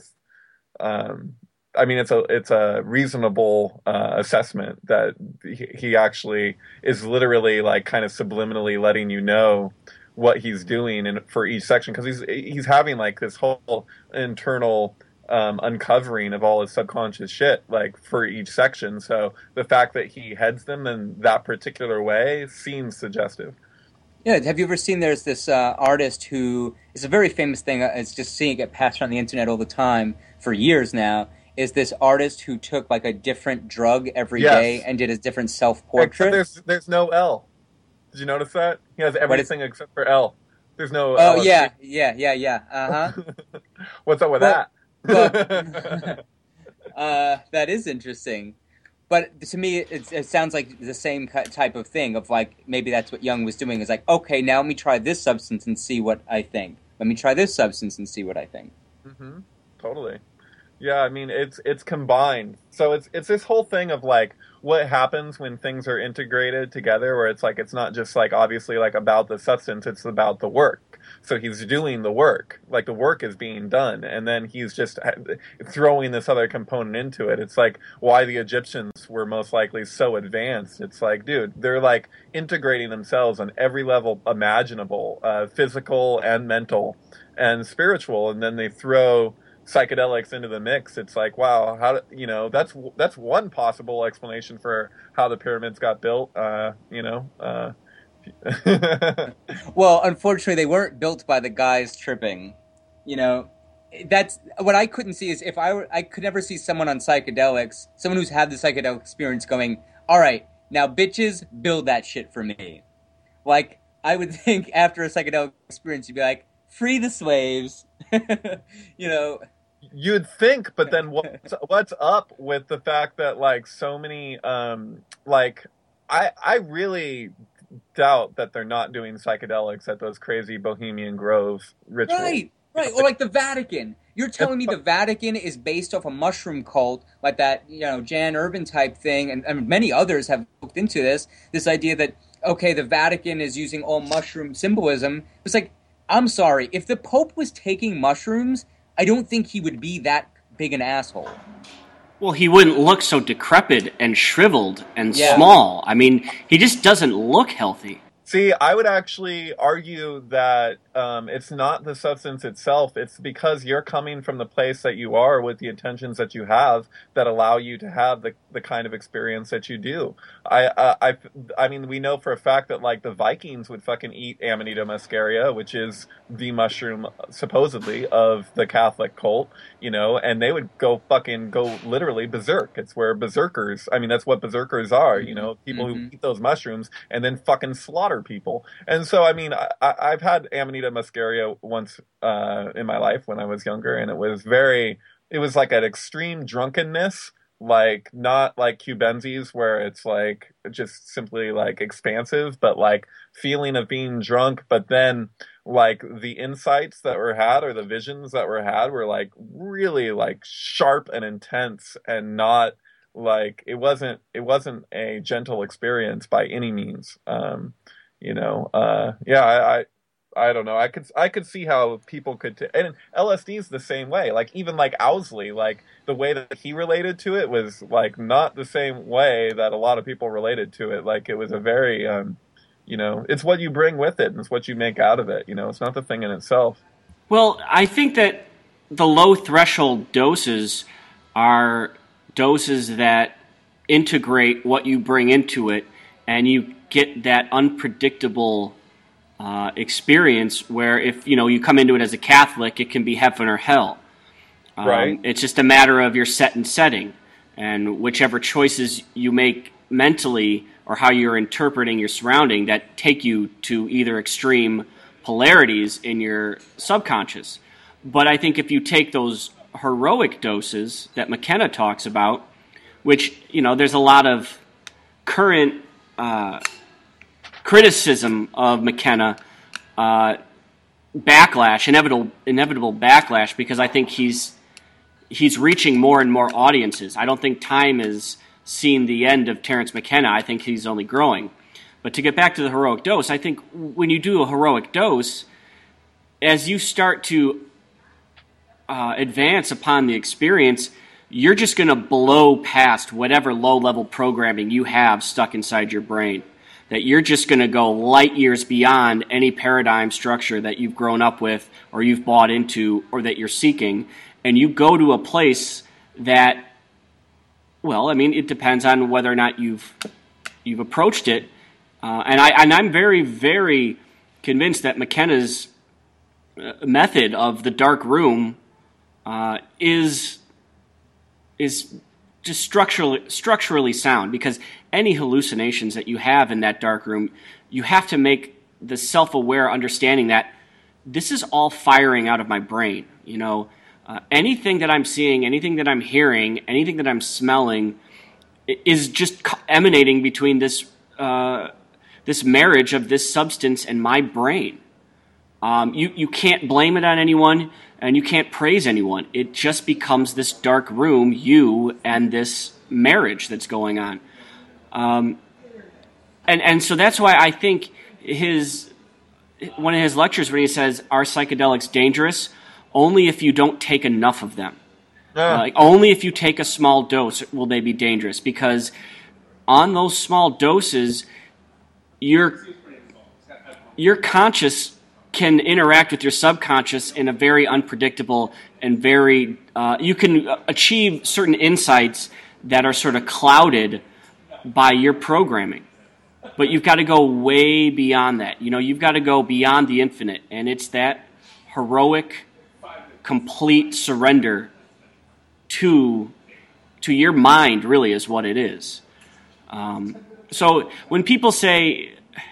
Um, I mean, it's a it's a reasonable uh, assessment that he, he actually is literally like kind of subliminally letting you know what he's doing in, for each section, because he's he's having like this whole internal um, uncovering of all his subconscious shit, like for each section. So the fact that he heads them in that particular way seems suggestive. Yeah, have you ever seen? There's this uh, artist who is a very famous thing. It's just seeing it get passed around the internet all the time for years now. Is this artist who took like a different drug every Yes. day and did a different self-portrait? Except there's there's no L. Did you notice that? He has everything except for L. There's no Oh L S D. yeah, yeah, yeah, yeah. Uh huh. What's up with But- that? uh, that is interesting. But to me, it, it sounds like the same ki- type of thing of like maybe that's what Jung was doing. Is like, okay, now let me try this substance and see what I think. Let me try this substance and see what I think. hmm Totally. Yeah, I mean it's it's combined. So it's it's this whole thing of like what happens when things are integrated together, where it's like it's not just like obviously like about the substance, it's about the work. So he's doing the work, like the work is being done, and then he's just throwing this other component into it. It's like why the Egyptians were most likely so advanced. It's like, dude, they're like integrating themselves on every level imaginable, uh, physical and mental and spiritual, and then they throw psychedelics into the mix. It's like, wow, how do, you know, that's that's one possible explanation for how the pyramids got built. Uh, you know, uh, Well, unfortunately, they weren't built by the guys tripping. You know, that's what I couldn't see is if I were, I could never see someone on psychedelics, someone who's had the psychedelic experience going, all right, now bitches, build that shit for me. Like, I would think after a psychedelic experience, you'd be like, free the slaves. You know, you'd think, but then what's what's up with the fact that like so many, um, like I I really doubt that they're not doing psychedelics at those crazy Bohemian Grove rituals. right, right. Or like the Vatican. You're telling me the Vatican is based off a mushroom cult, like that, you know, Jan Urban type thing, and, and many others have looked into this, this idea that, okay, the Vatican is using all mushroom symbolism. It's like, I'm sorry, if the Pope was taking mushrooms, I don't think he would be that big an asshole. Well, he wouldn't look so decrepit and shriveled and Yeah. small. I mean, he just doesn't look healthy. See, I would actually argue that um, it's not the substance itself. It's because you're coming from the place that you are with the intentions that you have that allow you to have the, the kind of experience that you do. I, uh, I, I mean, we know for a fact that like the Vikings would fucking eat Amanita muscaria, which is the mushroom supposedly of the Catholic cult, you know, and they would go fucking go literally berserk. It's where berserkers, I mean, that's what berserkers are, you know, people Mm-hmm. who eat those mushrooms and then fucking slaughter people. And so, I mean, I, I've had Amanita muscaria once uh, in my life when I was younger, and it was very, it was like an extreme drunkenness, like not like Cubensis where it's like just simply like expansive, but like feeling of being drunk, but then like the insights that were had or the visions that were had were like really like sharp and intense and not like, it wasn't, it wasn't a gentle experience by any means. Um, You know, uh, yeah, I, I, I don't know. I could, I could see how people could, t- and L S D is the same way. Like even like Owsley, like the way that he related to it was like not the same way that a lot of people related to it. Like it was a very, um, you know, it's what you bring with it and it's what you make out of it. You know, it's not the thing in itself. Well, I think that the low threshold doses are doses that integrate what you bring into it, and you get that unpredictable uh, experience where if, you know, you come into it as a Catholic, it can be heaven or hell. Um, Right. It's just a matter of your set and setting, and whichever choices you make mentally or how you're interpreting your surrounding that take you to either extreme polarities in your subconscious. But I think if you take those heroic doses that McKenna talks about, which, you know, there's a lot of current uh, criticism of McKenna, uh, backlash, inevitable, inevitable backlash, because I think he's he's reaching more and more audiences. I don't think time has seen the end of Terence McKenna. I think he's only growing. But to get back to the heroic dose, I think when you do a heroic dose, as you start to uh, advance upon the experience, you're just going to blow past whatever low-level programming you have stuck inside your brain. That you're just going to go light years beyond any paradigm structure that you've grown up with or you've bought into or that you're seeking. and you go to a place that, well, I mean, it depends on whether or not you've you've approached it, uh, and I and I'm very very convinced that McKenna's method of the dark room uh, is is just structurally structurally sound, because any hallucinations that you have in that dark room, you have to make the self-aware understanding that this is all firing out of my brain. You know, uh, anything that I'm seeing, anything that I'm hearing, anything that I'm smelling is just emanating between this uh, this marriage of this substance and my brain. Um, you, you can't blame it on anyone, and you can't praise anyone. It just becomes this dark room, you and this marriage that's going on. Um, and, and so that's why I think his one of his lectures when he says, "Are psychedelics dangerous?" Only if you don't take enough of them. Yeah. Uh, like, only if you take a small dose will they be dangerous, because on those small doses, your your conscious can interact with your subconscious in a very unpredictable and very, uh, you can achieve certain insights that are sort of clouded by your programming. But you've got to go way beyond that. You know, you've got to go beyond the infinite, and it's that heroic, complete surrender to to your mind, really, is what it is. Um, so when people say,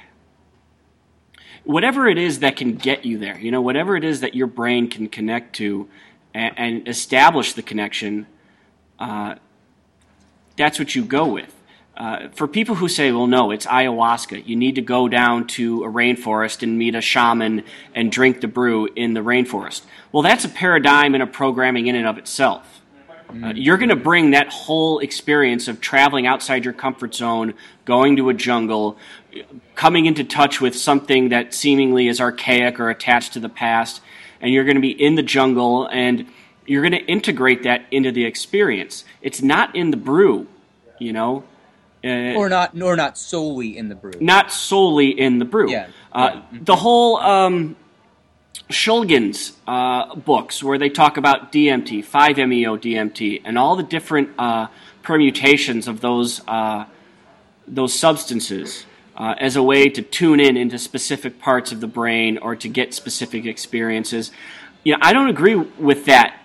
whatever it is that can get you there, you know, whatever it is that your brain can connect to and, and establish the connection, uh, that's what you go with. Uh, for people who say, well, no, it's ayahuasca, you need to go down to a rainforest and meet a shaman and drink the brew in the rainforest. Well, that's a paradigm and a programming in and of itself. Uh, you're going to bring that whole experience of traveling outside your comfort zone, going to a jungle, coming into touch with something that seemingly is archaic or attached to the past, and you're going to be in the jungle, and you're going to integrate that into the experience. It's not in the brew, you know. Uh, or not, nor not solely in the brew. Not solely in the brew. Yeah. Uh, yeah. The whole um, Shulgin's uh, books, where they talk about D M T, five meo D M T, and all the different uh, permutations of those uh, those substances uh, as a way to tune in into specific parts of the brain or to get specific experiences. You know, I don't agree with that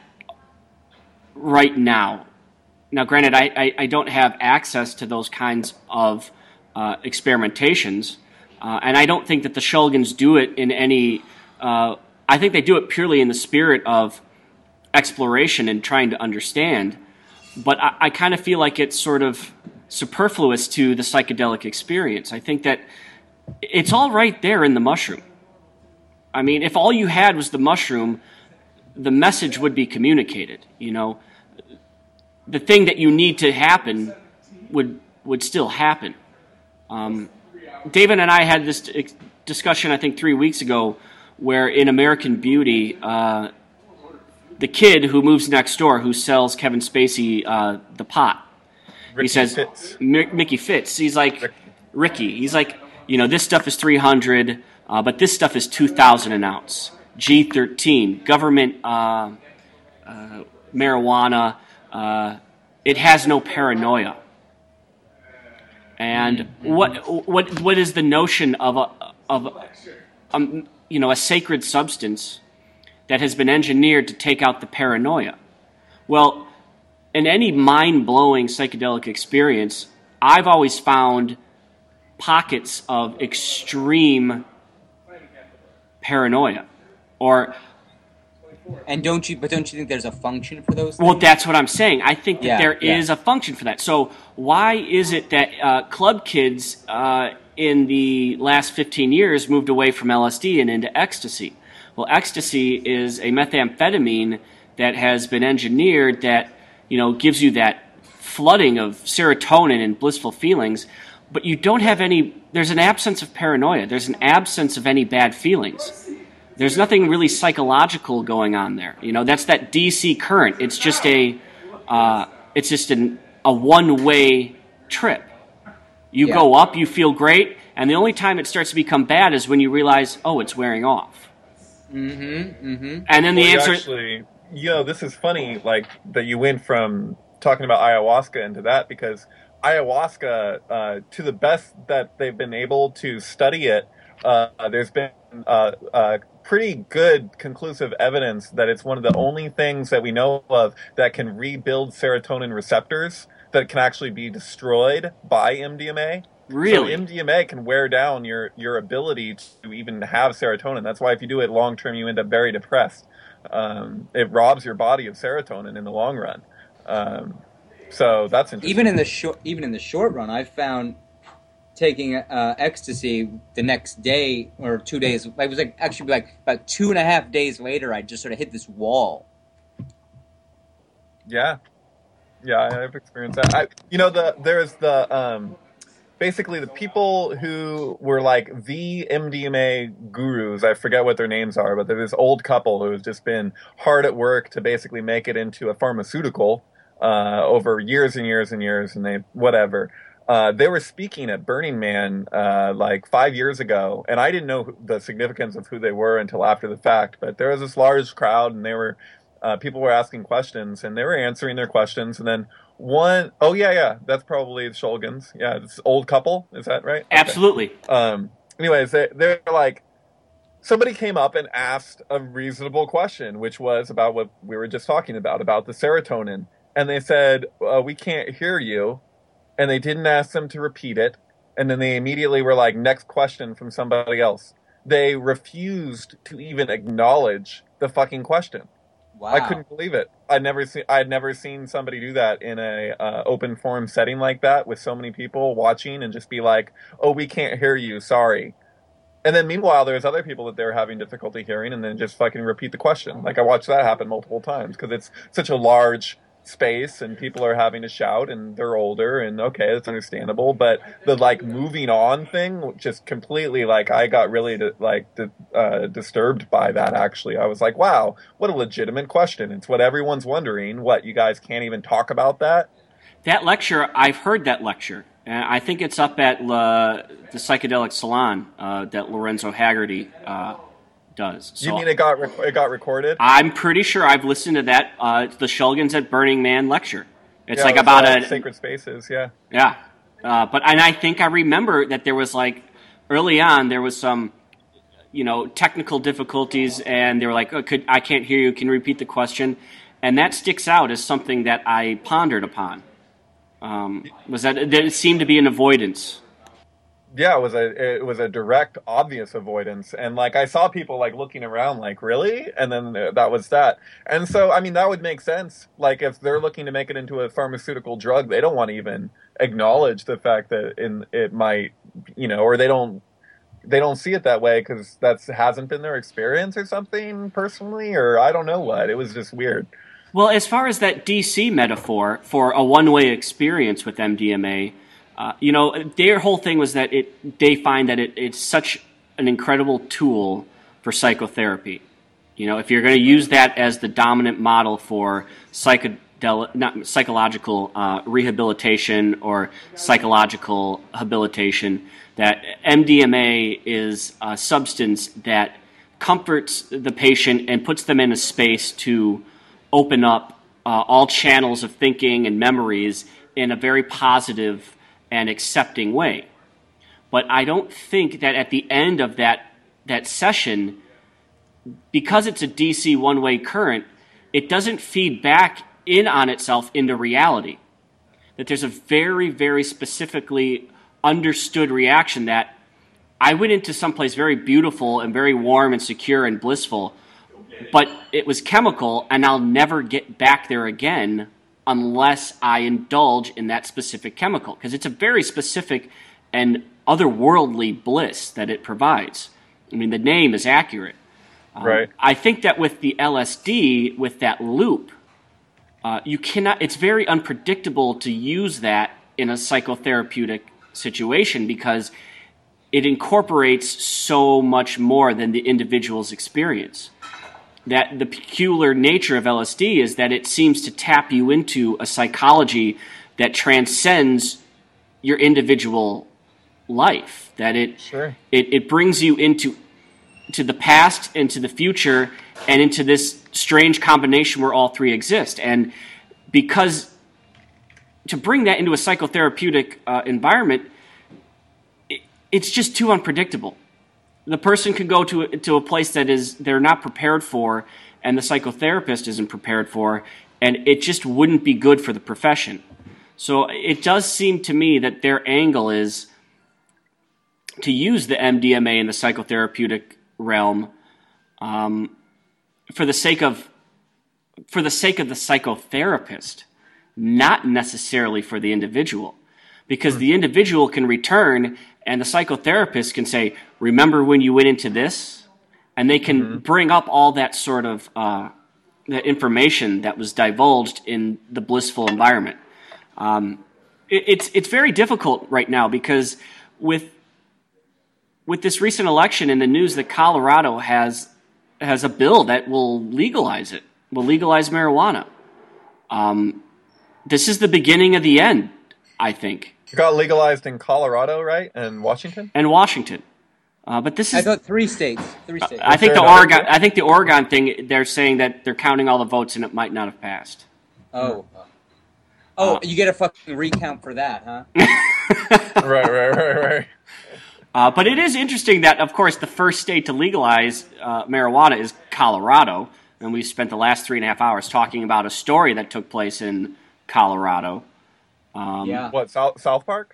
right now. Now, granted, I, I, I don't have access to those kinds of uh, experimentations, uh, and I don't think that the Shulgins do it in any... Uh, I think they do it purely in the spirit of exploration and trying to understand, but I, I kind of feel like it's sort of superfluous to the psychedelic experience. I think that it's all right there in the mushroom. I mean, if all you had was the mushroom, the message would be communicated, you know. The thing that you need to happen would would still happen. Um, David and I had this discussion, I think, three weeks ago, where in American Beauty, uh, the kid who moves next door, who sells Kevin Spacey uh, the pot, Ricky he says, Fitz. M- Mickey Fitz. He's like, Ricky. Ricky. He's like, you know, this stuff is three hundred, uh, but this stuff is two thousand an ounce. G thirteen, government uh, uh, marijuana. Uh, it has no paranoia. And what what what is the notion of a of um, you know a sacred substance that has been engineered to take out the paranoia? Well, in any mind-blowing psychedelic experience, I've always found pockets of extreme paranoia, or. And don't you? But don't you think there's a function for those things? Well, that's what I'm saying. I think that yeah, there yeah. is a function for that. So why is it that uh, club kids uh, in the last fifteen years moved away from L S D and into ecstasy? Well, ecstasy is a methamphetamine that has been engineered that, you know, gives you that flooding of serotonin and blissful feelings, but you don't have any. There's an absence of paranoia. There's an absence of any bad feelings. There's nothing really psychological going on there. You know, that's that D C current. It's just a, uh, it's just an, a one-way trip. You yeah. go up, you feel great, and the only time it starts to become bad is when you realize, oh, it's wearing off. Mm-hmm. Mm-hmm. And then the well, answer. You actually, you know, this is funny, like, that you went from talking about ayahuasca into that, because ayahuasca, uh, to the best that they've been able to study it, uh, there's been uh, uh, pretty good conclusive evidence that it's one of the only things that we know of that can rebuild serotonin receptors that can actually be destroyed by M D M A. Really? So M D M A can wear down your, your ability to even have serotonin. That's why if you do it long term, you end up very depressed. Um, it robs your body of serotonin in the long run. Um, so that's interesting. Even in the short, even in the short run, I've found taking uh, ecstasy the next day or two days. It was like actually like about two and a half days later, I just sort of hit this wall. Yeah, yeah, I've experienced that. I, you know, the there's the um, basically the people who were like the M D M A gurus. I forget what their names are, but there's this old couple who has just been hard at work to basically make it into a pharmaceutical uh, over years and years and years, and they whatever. Uh, they were speaking at Burning Man uh, like five years ago, and I didn't know the significance of who they were until after the fact. But there was this large crowd, and they were uh, people were asking questions, and they were answering their questions. And then one, oh yeah, yeah, that's probably the Shulgins. Yeah, it's old couple. Is that right? Okay. Absolutely. Um, anyways, they, they're like, somebody came up and asked a reasonable question, which was about what we were just talking about, about the serotonin. And they said, uh, we can't hear you. And they didn't ask them to repeat it. And then they immediately were like, next question from somebody else. They refused to even acknowledge the fucking question. Wow. I couldn't believe it. I'd never seen, I'd never seen somebody do that in a uh, open forum setting like that with so many people watching and just be like, oh, we can't hear you. Sorry. And then meanwhile, there's other people that they're having difficulty hearing and then just fucking repeat the question. Like I watched that happen multiple times because it's such a large space and people are having to shout and they're older and okay, that's understandable, but the like moving on thing just completely like I got really like uh, disturbed by that. Actually, I was like, wow, what a legitimate question. It's what everyone's wondering. What, you guys can't even talk about that? That lecture, I've heard that lecture, and I think it's up at uh, the Psychedelic Salon uh, that Lorenzo Haggerty uh, does. So you mean it got rec- it got recorded? I'm pretty sure I've listened to that, uh, the Shulgins at Burning Man lecture. It's yeah, like it about uh, a Sacred Spaces, yeah, yeah. Uh, but and I think I remember that there was like early on there was some, you know, technical difficulties, and they were like, oh, could, I can't hear you. Can you repeat the question? And that sticks out as something that I pondered upon. Um, was that, that it seemed to be an avoidance. Yeah, it was a it was a direct, obvious avoidance, and like I saw people like looking around, like really, and then that was that. And so, I mean, that would make sense. Like if they're looking to make it into a pharmaceutical drug, they don't want to even acknowledge the fact that in it might, you know, or they don't they don't see it that way because that hasn't been their experience or something personally, or I don't know what. It was just weird. Well, as far as that D C metaphor for a one-way experience with M D M A. Uh, you know, their whole thing was that it they find that it, it's such an incredible tool for psychotherapy. You know, if you're going to use that as the dominant model for psychedelic, not psychological uh, rehabilitation or psychological habilitation, that M D M A is a substance that comforts the patient and puts them in a space to open up uh, all channels of thinking and memories in a very positive and accepting way. But I don't think that at the end of that that session, because it's a D C one-way current, it doesn't feed back in on itself into reality. That there's a very, very specifically understood reaction that I went into someplace very beautiful and very warm and secure and blissful, but it was chemical and I'll never get back there again unless I indulge in that specific chemical, because it's a very specific and otherworldly bliss that it provides. I mean, the name is accurate. Um, right. I think that with the L S D, with that loop, uh, you cannot. It's very unpredictable to use that in a psychotherapeutic situation because it incorporates so much more than the individual's experience. That the peculiar nature of L S D is that it seems to tap you into a psychology that transcends your individual life. That it sure. it, it brings you into to the past, into the future, and into this strange combination where all three exist. And because to bring that into a psychotherapeutic uh, environment, it, it's just too unpredictable. The person can go to a, to a place that is they're not prepared for, and the psychotherapist isn't prepared for, and it just wouldn't be good for the profession. So it does seem to me that their angle is to use the M D M A in the psychotherapeutic realm um, for the sake of for the sake of the psychotherapist, not necessarily for the individual, because the individual can return and the psychotherapist can say, "Remember when you went into this?" And they can mm-hmm. bring up all that sort of uh, that information that was divulged in the blissful environment. Um, it, it's it's very difficult right now because with with this recent election in the news that Colorado has has a bill that will legalize it, will legalize marijuana. Um, this is the beginning of the end, I think. It got legalized in Colorado, right, and Washington, and Washington. Uh, but this is. I thought three states. Three states. I think the Oregon. I think the Oregon thing. They're saying that they're counting all the votes and it might not have passed. Oh. Oh, uh, you get a fucking recount for that, huh? right, right, right, right. Uh, but it is interesting that, of course, the first state to legalize uh, marijuana is Colorado, and we spent the last three and a half hours talking about a story that took place in Colorado. Um, yeah. What, South, South Park?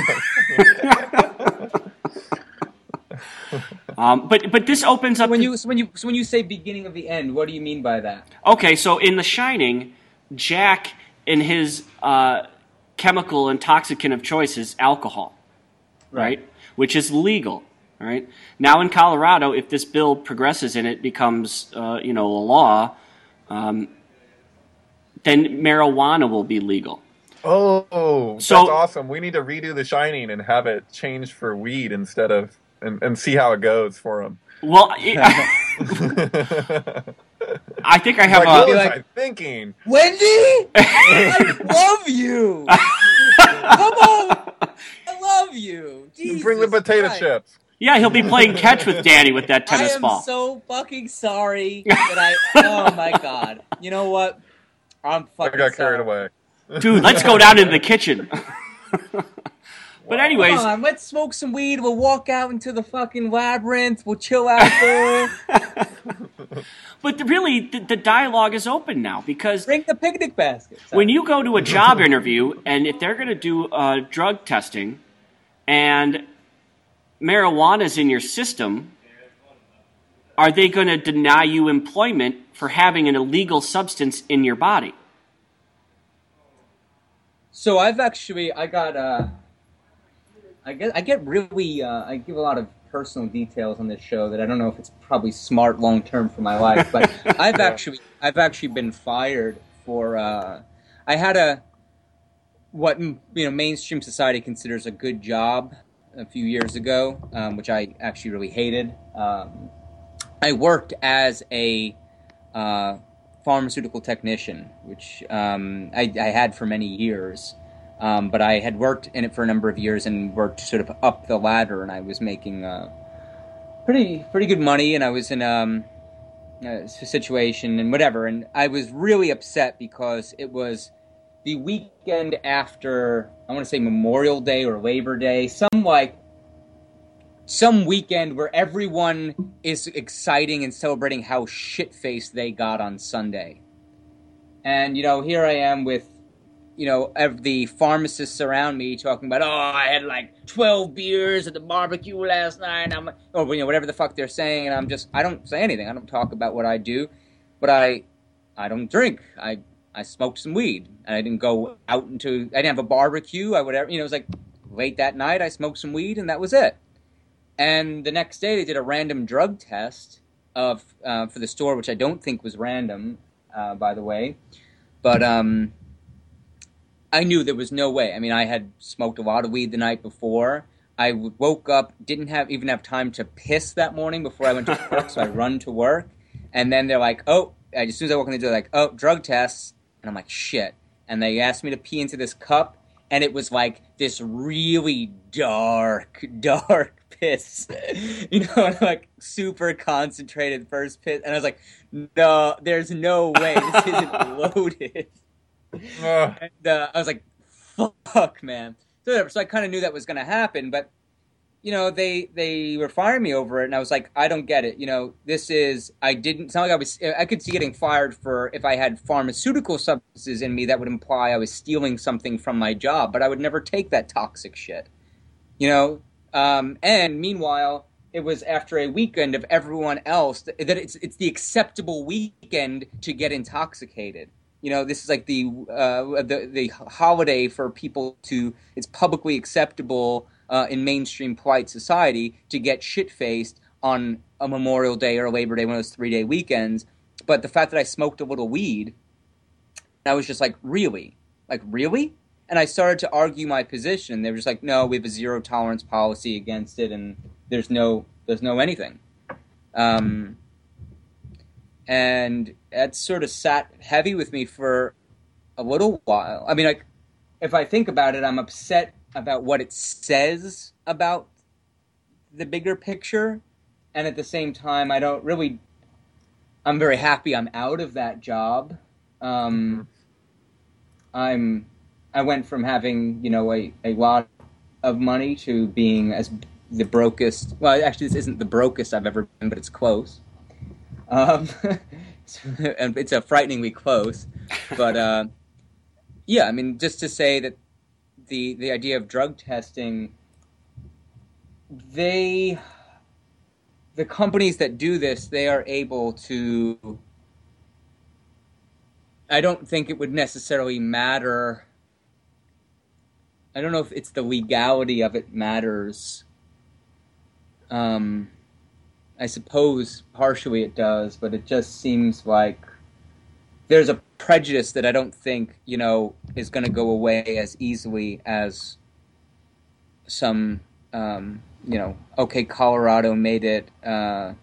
um, but but this opens up. So when to, you so when you so when you say beginning of the end, what do you mean by that? Okay, so in The Shining, Jack, in his uh, chemical intoxicant of choice, is alcohol, right? right? Which is legal, right? Now in Colorado, if this bill progresses and it becomes, uh, you know, a law, um, then marijuana will be legal. Oh, so, that's awesome. We need to redo The Shining and have it changed for weed instead of, and, and see how it goes for them. Well, I think I have like, a... What was I thinking? Wendy? I love you! Come on! I love you! Jesus Bring the potato Christ. chips. Yeah, he'll be playing catch with Danny with that tennis I am ball. so fucking sorry that I... Oh, my God. You know what? I'm fucking I got sorry. carried away. Dude, let's go down into the kitchen. But anyways... Come on, let's smoke some weed. We'll walk out into the fucking labyrinth. We'll chill out there. But the, really, the, the dialogue is open now because... Bring the picnic basket. Sorry. When you go to a job interview, and if they're going to do uh, drug testing, and marijuana's in your system, are they going to deny you employment for having an illegal substance in your body? So I've actually, I got, uh, I get, I get really, uh, I give a lot of personal details on this show that I don't know if it's probably smart long term for my life, but I've actually, I've actually been fired for, uh, I had a, what, you know, mainstream society considers a good job a few years ago, um, which I actually really hated. Um, I worked as a, uh, pharmaceutical technician, which um, I, I had for many years. Um, but I had worked in it for a number of years and worked sort of up the ladder, and I was making uh, pretty pretty good money, and I was in um, a situation and whatever, and I was really upset because it was the weekend after, I want to say Memorial Day or Labor Day, some like some weekend where everyone is exciting and celebrating how shit-faced they got on Sunday. And, you know, here I am with, you know, the pharmacists around me talking about, oh, I had like twelve beers at the barbecue last night, and I'm, or, you know, whatever the fuck they're saying, and I'm just, I don't say anything. I don't talk about what I do, but I, I don't drink. I, I smoked some weed, and I didn't go out into, I didn't have a barbecue, I whatever, you know, it was like late that night, I smoked some weed, and that was it. And the next day, they did a random drug test of uh, for the store, which I don't think was random, uh, by the way. But um, I knew there was no way. I mean, I had smoked a lot of weed the night before. I woke up, didn't have even have time to piss that morning before I went to work, so I run to work. And then they're like, oh, as soon as I walk in the door, they're like, oh, drug tests. And I'm like, shit. And they asked me to pee into this cup. and it was like this really dark, dark piss, you know, like super concentrated first piss, and I was like, no, there's no way this isn't loaded. Uh. And uh, I was like, fuck, man. So, whatever. So I kind of knew that was going to happen, but you know, they they were firing me over it, and I was like, I don't get it. You know, this is I didn't. It's not like I was. I could see getting fired for if I had pharmaceutical substances in me. That would imply I was stealing something from my job, but I would never take that toxic shit. You know, um, and meanwhile, it was after a weekend of everyone else that it's it's the acceptable weekend to get intoxicated. You know, this is like the uh, the the holiday for people to. It's publicly acceptable. Uh, in mainstream polite society to get shit-faced on a Memorial Day or a Labor Day, one of those three-day weekends. But the fact that I smoked a little weed, I was just like, really? Like, really? And I started to argue my position. They were just like, no, we have a zero-tolerance policy against it, and there's no there's no anything. Um, and that sort of sat heavy with me for a little while. I mean, like, if I think about it, I'm upset about what it says about the bigger picture, and at the same time, I don't really. I'm very happy I'm out of that job. Um, I'm. I went from having you know a, a lot of money to being as the brokest. Well, actually, this isn't the brokest I've ever been, but it's close. Um, and it's a frighteningly close, but uh, yeah, I mean, just to say that. The, the idea of drug testing, they, the companies that do this, they are able to, I don't think it would necessarily matter, I don't know if it's the legality of it matters. Um, I suppose partially it does, but it just seems like there's a prejudice that I don't think, you know, is going to go away as easily as some, um, you know, okay, Colorado made it. Uh,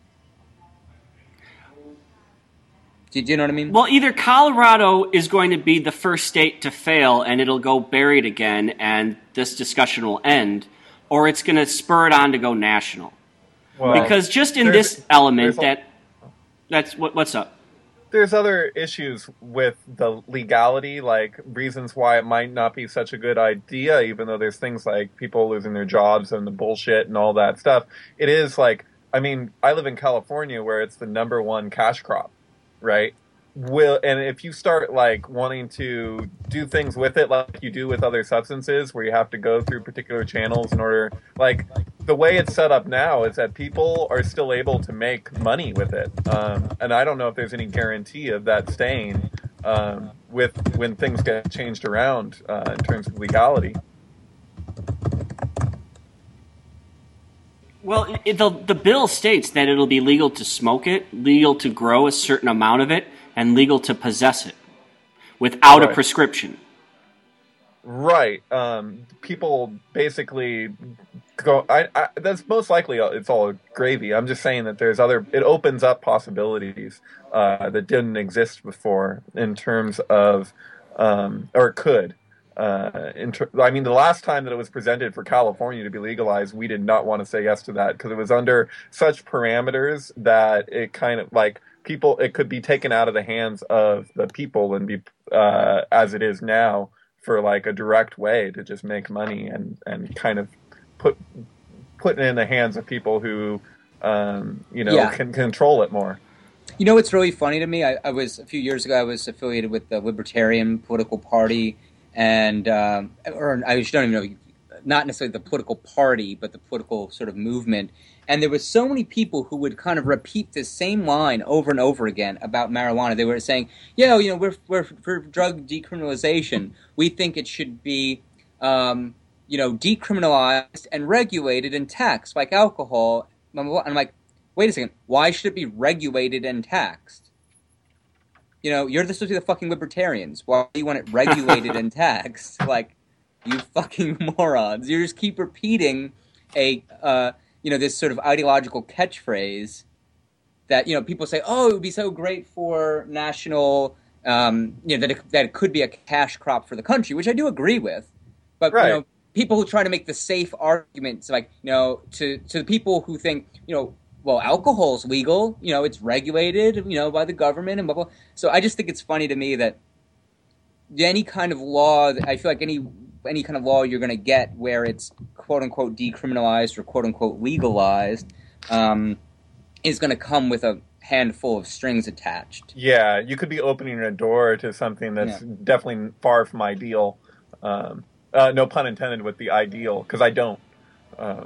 do, do you know what I mean? Well, either Colorado is going to be the first state to fail and it'll go buried again and this discussion will end, or it's going to spur it on to go national. Well, because just in this element a- that, that's what, what's up? There's other issues with the legality, like reasons why it might not be such a good idea, even though there's things like people losing their jobs and the bullshit and all that stuff. It is like, I mean, I live in California where it's the number one cash crop, right? Will and if you start like wanting to do things with it like you do with other substances where you have to go through particular channels in order, like the way it's set up now is that people are still able to make money with it, um, and I don't know if there's any guarantee of that staying um, with when things get changed around uh, in terms of legality. Well, it, the the bill states that it'll be legal to smoke it, legal to grow a certain amount of it, and legal to possess it without right. a prescription. Right. Um, people basically go. I, I, that's most likely it's all gravy. I'm just saying that there's other. It opens up possibilities uh, that didn't exist before in terms of, um, or could. Uh, in ter- I mean, the last time that it was presented for California to be legalized, we did not want to say yes to that because it was under such parameters that it kind of like. People, it could be taken out of the hands of the people and be uh, as it is now for like a direct way to just make money and, and kind of put put it in the hands of people who um, you know yeah. can control it more. You know what's really funny to me? I, I was a few years ago. I was affiliated with the Libertarian political party, and um, or I don't even know, not necessarily the political party, but the political sort of movement. And there were so many people who would kind of repeat this same line over and over again about marijuana. They were saying, "Yeah, you know, we're we're for drug decriminalization. We think it should be, um, you know, decriminalized and regulated and taxed like alcohol." And I'm like, wait a second. Why should it be regulated and taxed? You know, you're supposed to be the fucking libertarians. Why do you want it regulated and taxed? Like, you fucking morons. You just keep repeating a. Uh, you know, this sort of ideological catchphrase that, you know, people say, oh, it would be so great for national, um, you know, that it, that it could be a cash crop for the country, which I do agree with. But Right. you know, people who try to make the safe arguments, like you know, to to the people who think, you know, well, alcohol's legal, you know, it's regulated, you know, by the government and blah blah. So I just think it's funny to me that any kind of law, I feel like any any kind of law you're going to get where it's quote unquote decriminalized or quote unquote legalized, um, is going to come with a handful of strings attached. Yeah, you could be opening a door to something that's Yeah. definitely far from ideal. Um, uh, no pun intended with the ideal, because I don't. Um.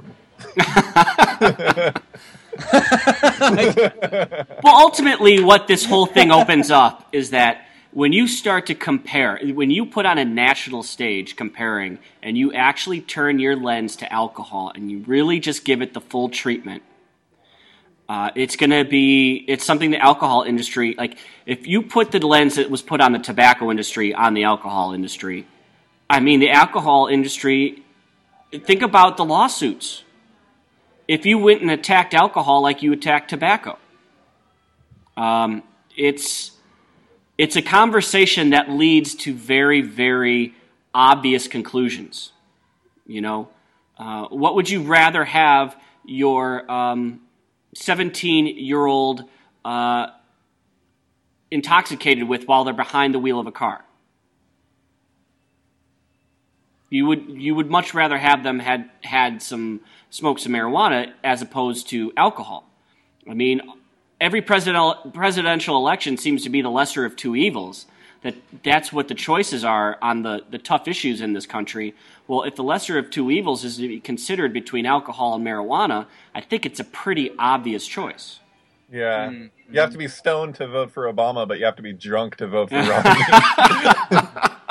Well, ultimately, what this whole thing opens up is that when you start to compare, when you put on a national stage comparing, and you actually turn your lens to alcohol and you really just give it the full treatment, uh, it's going to be, it's something the alcohol industry, like, if you put the lens that was put on the tobacco industry on the alcohol industry, I mean, the alcohol industry, think about the lawsuits. If you went and attacked alcohol like you attacked tobacco, um, it's it's a conversation that leads to very, very obvious conclusions. You know, uh, what would you rather have your um, seventeen-year-old uh, intoxicated with while they're behind the wheel of a car? You would you would much rather have them had had some smoke some marijuana as opposed to alcohol. I mean, every presidential presidential election seems to be the lesser of two evils. That that's what the choices are on the, the tough issues in this country. Well, if the lesser of two evils is to be considered between alcohol and marijuana, I think it's a pretty obvious choice. Yeah. Mm. You have to be stoned to vote for Obama, but you have to be drunk to vote for Romney.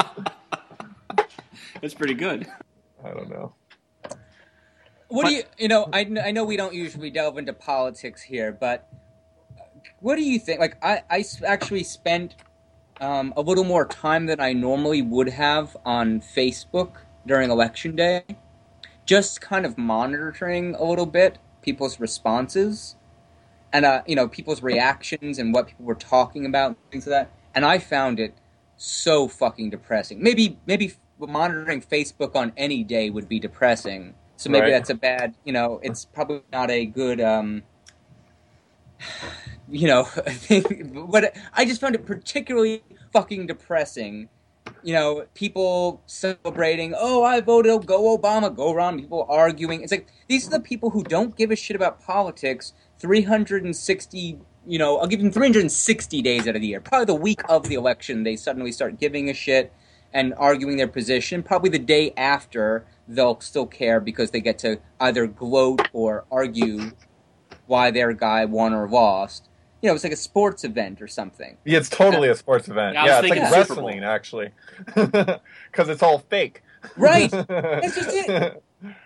That's pretty good. I don't know. What But- do you, you know, I, I know we don't usually delve into politics here, but what do you think? Like, I, I s- actually spent um, a little more time than I normally would have on Facebook during Election Day, just kind of monitoring a little bit people's responses and, uh, you know, people's reactions and what people were talking about and things like that. And I found it so fucking depressing. Maybe, maybe monitoring Facebook on any day would be depressing. So maybe Right. that's a bad, you know, it's probably not a good, um, you know, thing. But I just found it particularly fucking depressing. You know, people celebrating, oh, I voted, go Obama, go Romney, people arguing. It's like, these are the people who don't give a shit about politics three hundred sixty, you know, I'll give them three hundred sixty days out of the year. Probably the week of the election, they suddenly start giving a shit and arguing their position. Probably the day after, they'll still care because they get to either gloat or argue why their guy won or lost. You know, it's like a sports event or something. Yeah, it's totally a sports event. Yeah, I was Yeah, it's like thinking Super wrestling, Bowl. actually. Because it's all fake. Right. That's just it.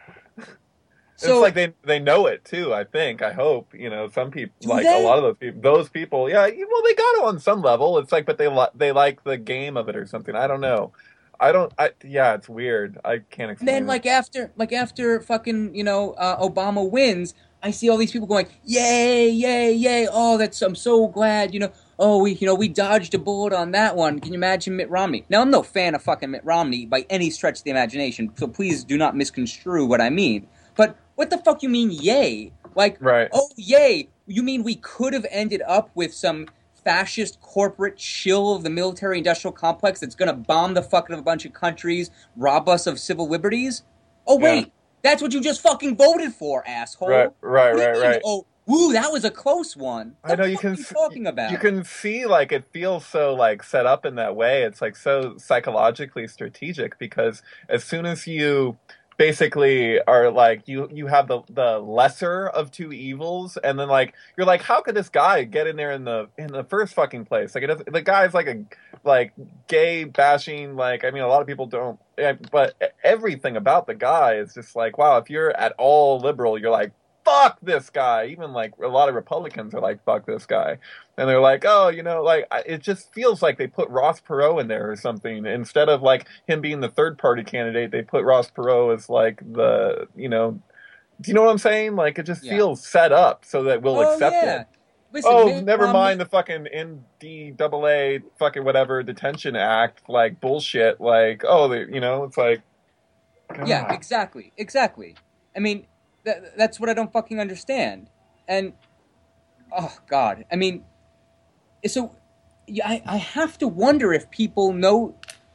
It's So, like they they know it too. I think. I hope. You know, some people, Do like they? a lot of those people, those people. Yeah, you- well, they got it on some level. It's like, but they li- they like the game of it or something. I don't know. I don't. I yeah, it's weird. I can't and explain. then it. like after, like after fucking, you know, uh, Obama wins, I see all these people going, yay, yay, yay. Oh, that's, I'm so glad, you know, oh, we, you know, we dodged a bullet on that one. Can you imagine Mitt Romney? Now, I'm no fan of fucking Mitt Romney by any stretch of the imagination, so please do not misconstrue what I mean. But what the fuck you mean, yay? Like, Right. oh, yay, you mean we could have ended up with some fascist corporate shill of the military-industrial complex that's going to bomb the fuck out of a bunch of countries, rob us of civil liberties? Oh, wait, Yeah. that's what you just fucking voted for, asshole. Right, right, What do you right, mean, right. Oh, woo, that was a close one. I know The you fuck can. are you s- talking about? You can see like it feels so like set up in that way. It's like so psychologically strategic because as soon as you basically are like you you have the the lesser of two evils, and then like you're like, how could this guy get in there in the in the first fucking place? Like it doesn't, the guy's like a like gay bashing. Like I mean, a lot of people don't, eh, but everything about the guy is just like, wow. If you're at all liberal, you're like, fuck this guy. Even like a lot of Republicans are like, fuck this guy. And they're like, oh, you know, like I- it just feels like they put Ross Perot in there or something. Instead of like him being the third party candidate, they put Ross Perot as like the, you know, do you know what I'm saying? Like it just Yeah. feels set up so that we'll oh, accept yeah. it. Listen, Oh, Mitt never Romney- mind the fucking N D A A fucking whatever detention act, like bullshit. Like, oh, they, you know, it's like, God. Yeah, exactly, exactly. I mean, th- that's what I don't fucking understand. And oh God, I mean, so yeah, I, I have to wonder if people know.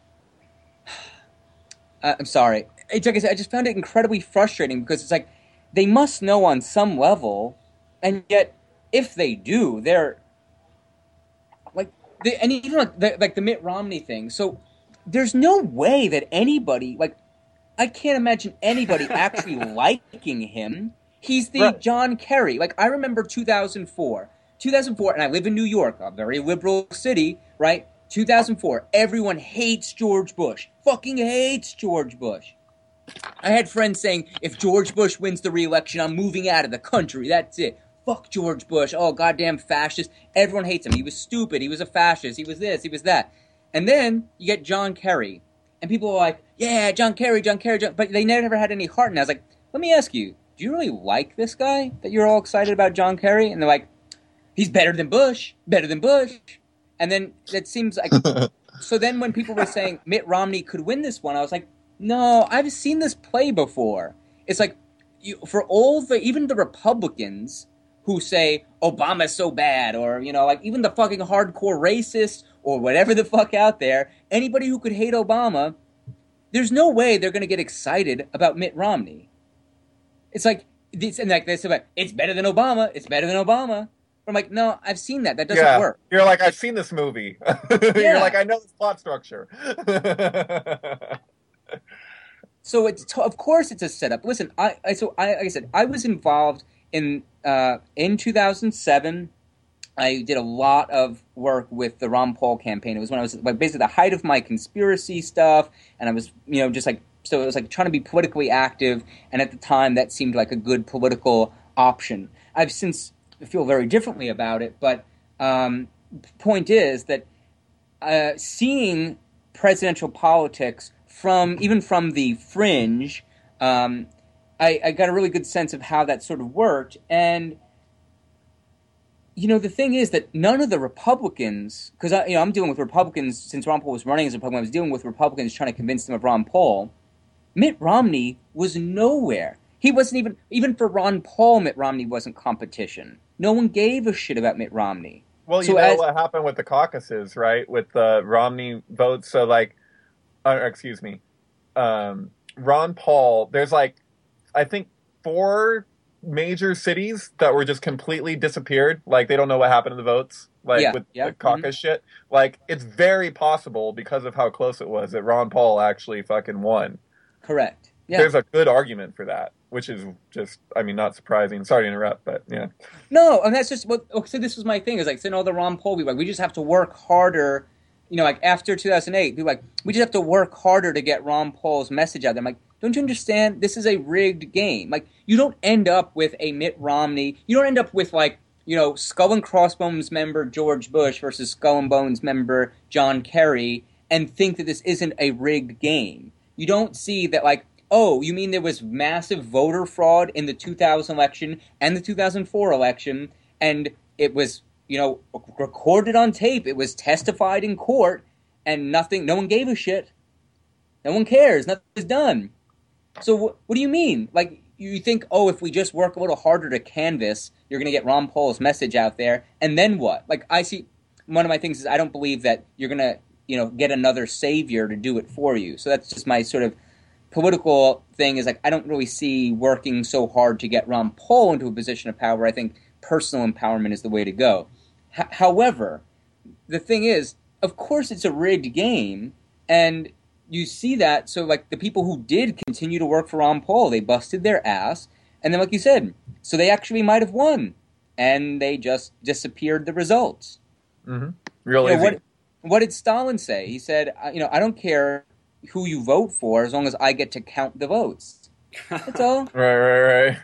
uh, I'm sorry. It's like I said, I just found it incredibly frustrating because it's like they must know on some level, and yet if they do, they're like, they, and even like the, like the Mitt Romney thing. So there's no way that anybody, like, I can't imagine anybody actually liking him. He's the Right. John Kerry. Like, I remember two thousand four. two thousand four, and I live in New York, a very liberal city, right? two thousand four, everyone hates George Bush. Fucking hates George Bush. I had friends saying, if George Bush wins the re-election, I'm moving out of the country. That's it. Fuck George Bush. Oh, goddamn fascist. Everyone hates him. He was stupid. He was a fascist. He was this. He was that. And then you get John Kerry. And people are like, yeah, John Kerry, John Kerry, John... But they never had any heart. And I was like, let me ask you, do you really like this guy that you're all excited about, John Kerry? And they're like, he's better than Bush. Better than Bush. And then it seems like... So then when people were saying Mitt Romney could win this one, I was like, no, I've seen this play before. It's like, you, for all the, even the Republicans who say Obama's so bad, or, you know, like even the fucking hardcore racists or whatever the fuck out there, anybody who could hate Obama, there's no way they're going to get excited about Mitt Romney. It's like, it's, and like they say, like, it's better than Obama, it's better than Obama. I'm like, no, I've seen that. That doesn't yeah. work. You're like, I've seen this movie. Yeah. You're like, I know this plot structure. So it's of course it's a setup. Listen, I, I so I like I said, I was involved in uh, in two thousand seven. I did a lot of work with the Ron Paul campaign. It was when I was like basically the height of my conspiracy stuff, and I was, you know, just like, so it was like trying to be politically active, and at the time that seemed like a good political option. I've since feel very differently about it, but um, point is that uh, seeing presidential politics from even from the fringe, um, I, I got a really good sense of how that sort of worked. And you know, the thing is that none of the Republicans, because I, you know, I'm dealing with Republicans since Ron Paul was running as a Republican. I was dealing with Republicans trying to convince them of Ron Paul. Mitt Romney was nowhere. He wasn't even even for Ron Paul. Mitt Romney wasn't competition. No one gave a shit about Mitt Romney. Well, you So know as- what happened with the caucuses, right? With the Romney votes. So, like, uh, excuse me, um, Ron Paul. There's like, I think four major cities that were just completely disappeared. Like, they don't know what happened to the votes. Like Yeah, with yeah, the caucus shit. Like, it's very possible because of how close it was that Ron Paul actually fucking won. Correct. Yeah. There's a good argument for that, which is just, I mean, not surprising. Sorry to interrupt, but yeah. No, and that's just what. So this was my thing. Is like saying all the Ron Paul people, like, we just have to work harder. You know, like after two thousand eight, people like, we just have to work harder to get Ron Paul's message out there. I'm like, don't you understand? This is a rigged game. Like, you don't end up with a Mitt Romney. You don't end up with, like, you know, Skull and Crossbones member George Bush versus Skull and Bones member John Kerry, and think that this isn't a rigged game. You don't see that, like, oh, you mean there was massive voter fraud in the two thousand election and the two thousand four election, and it was, you know, recorded on tape, it was testified in court, and nothing, no one gave a shit. No one cares. Nothing was done. So wh- what do you mean? Like, you think, oh, if we just work a little harder to canvass, you're going to get Ron Paul's message out there, and then what? Like, I see, one of my things is I don't believe that you're going to, you know, get another savior to do it for you. So that's just my sort of political thing, is like, I don't really see working so hard to get Ron Paul into a position of power. I think personal empowerment is the way to go. H- however, the thing is, of course it's a rigged game, and you see that, so like the people who did continue to work for Ron Paul, they busted their ass, and then like you said, so they actually might have won, and they just disappeared the results. Mm-hmm. Real You know, easy. what, what did Stalin say? He said, uh, you know, I don't care who you vote for as long as I get to count the votes. That's all. Right, right, right.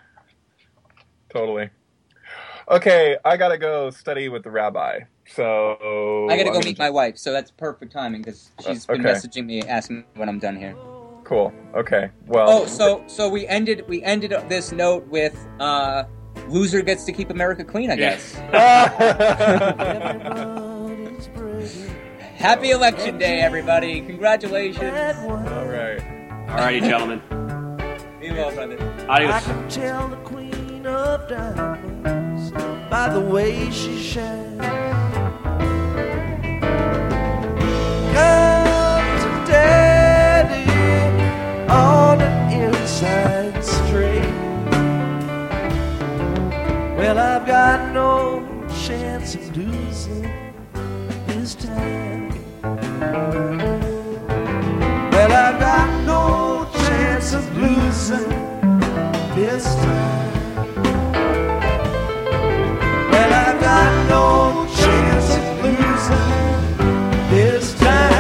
Totally. Okay, I gotta go study with the rabbi. So I gotta go I'm meet gonna- my wife, so that's perfect timing because she's Uh, been okay. messaging me asking me when I'm done here. Cool. Okay. Well. Oh, so so we ended we ended this note with uh, loser gets to keep America clean, I guess. Everybody's breaking. Happy election day, everybody! Congratulations. That one. All right. Alrighty, gentlemen. Be well, brother. I Adios. can tell the queen of diamonds by the way she shines. Come to daddy on an inside straight. Well, I've got no chance of losing this time. Well, I've got no chance of losing this time. Well, I've got no chance of losing this time.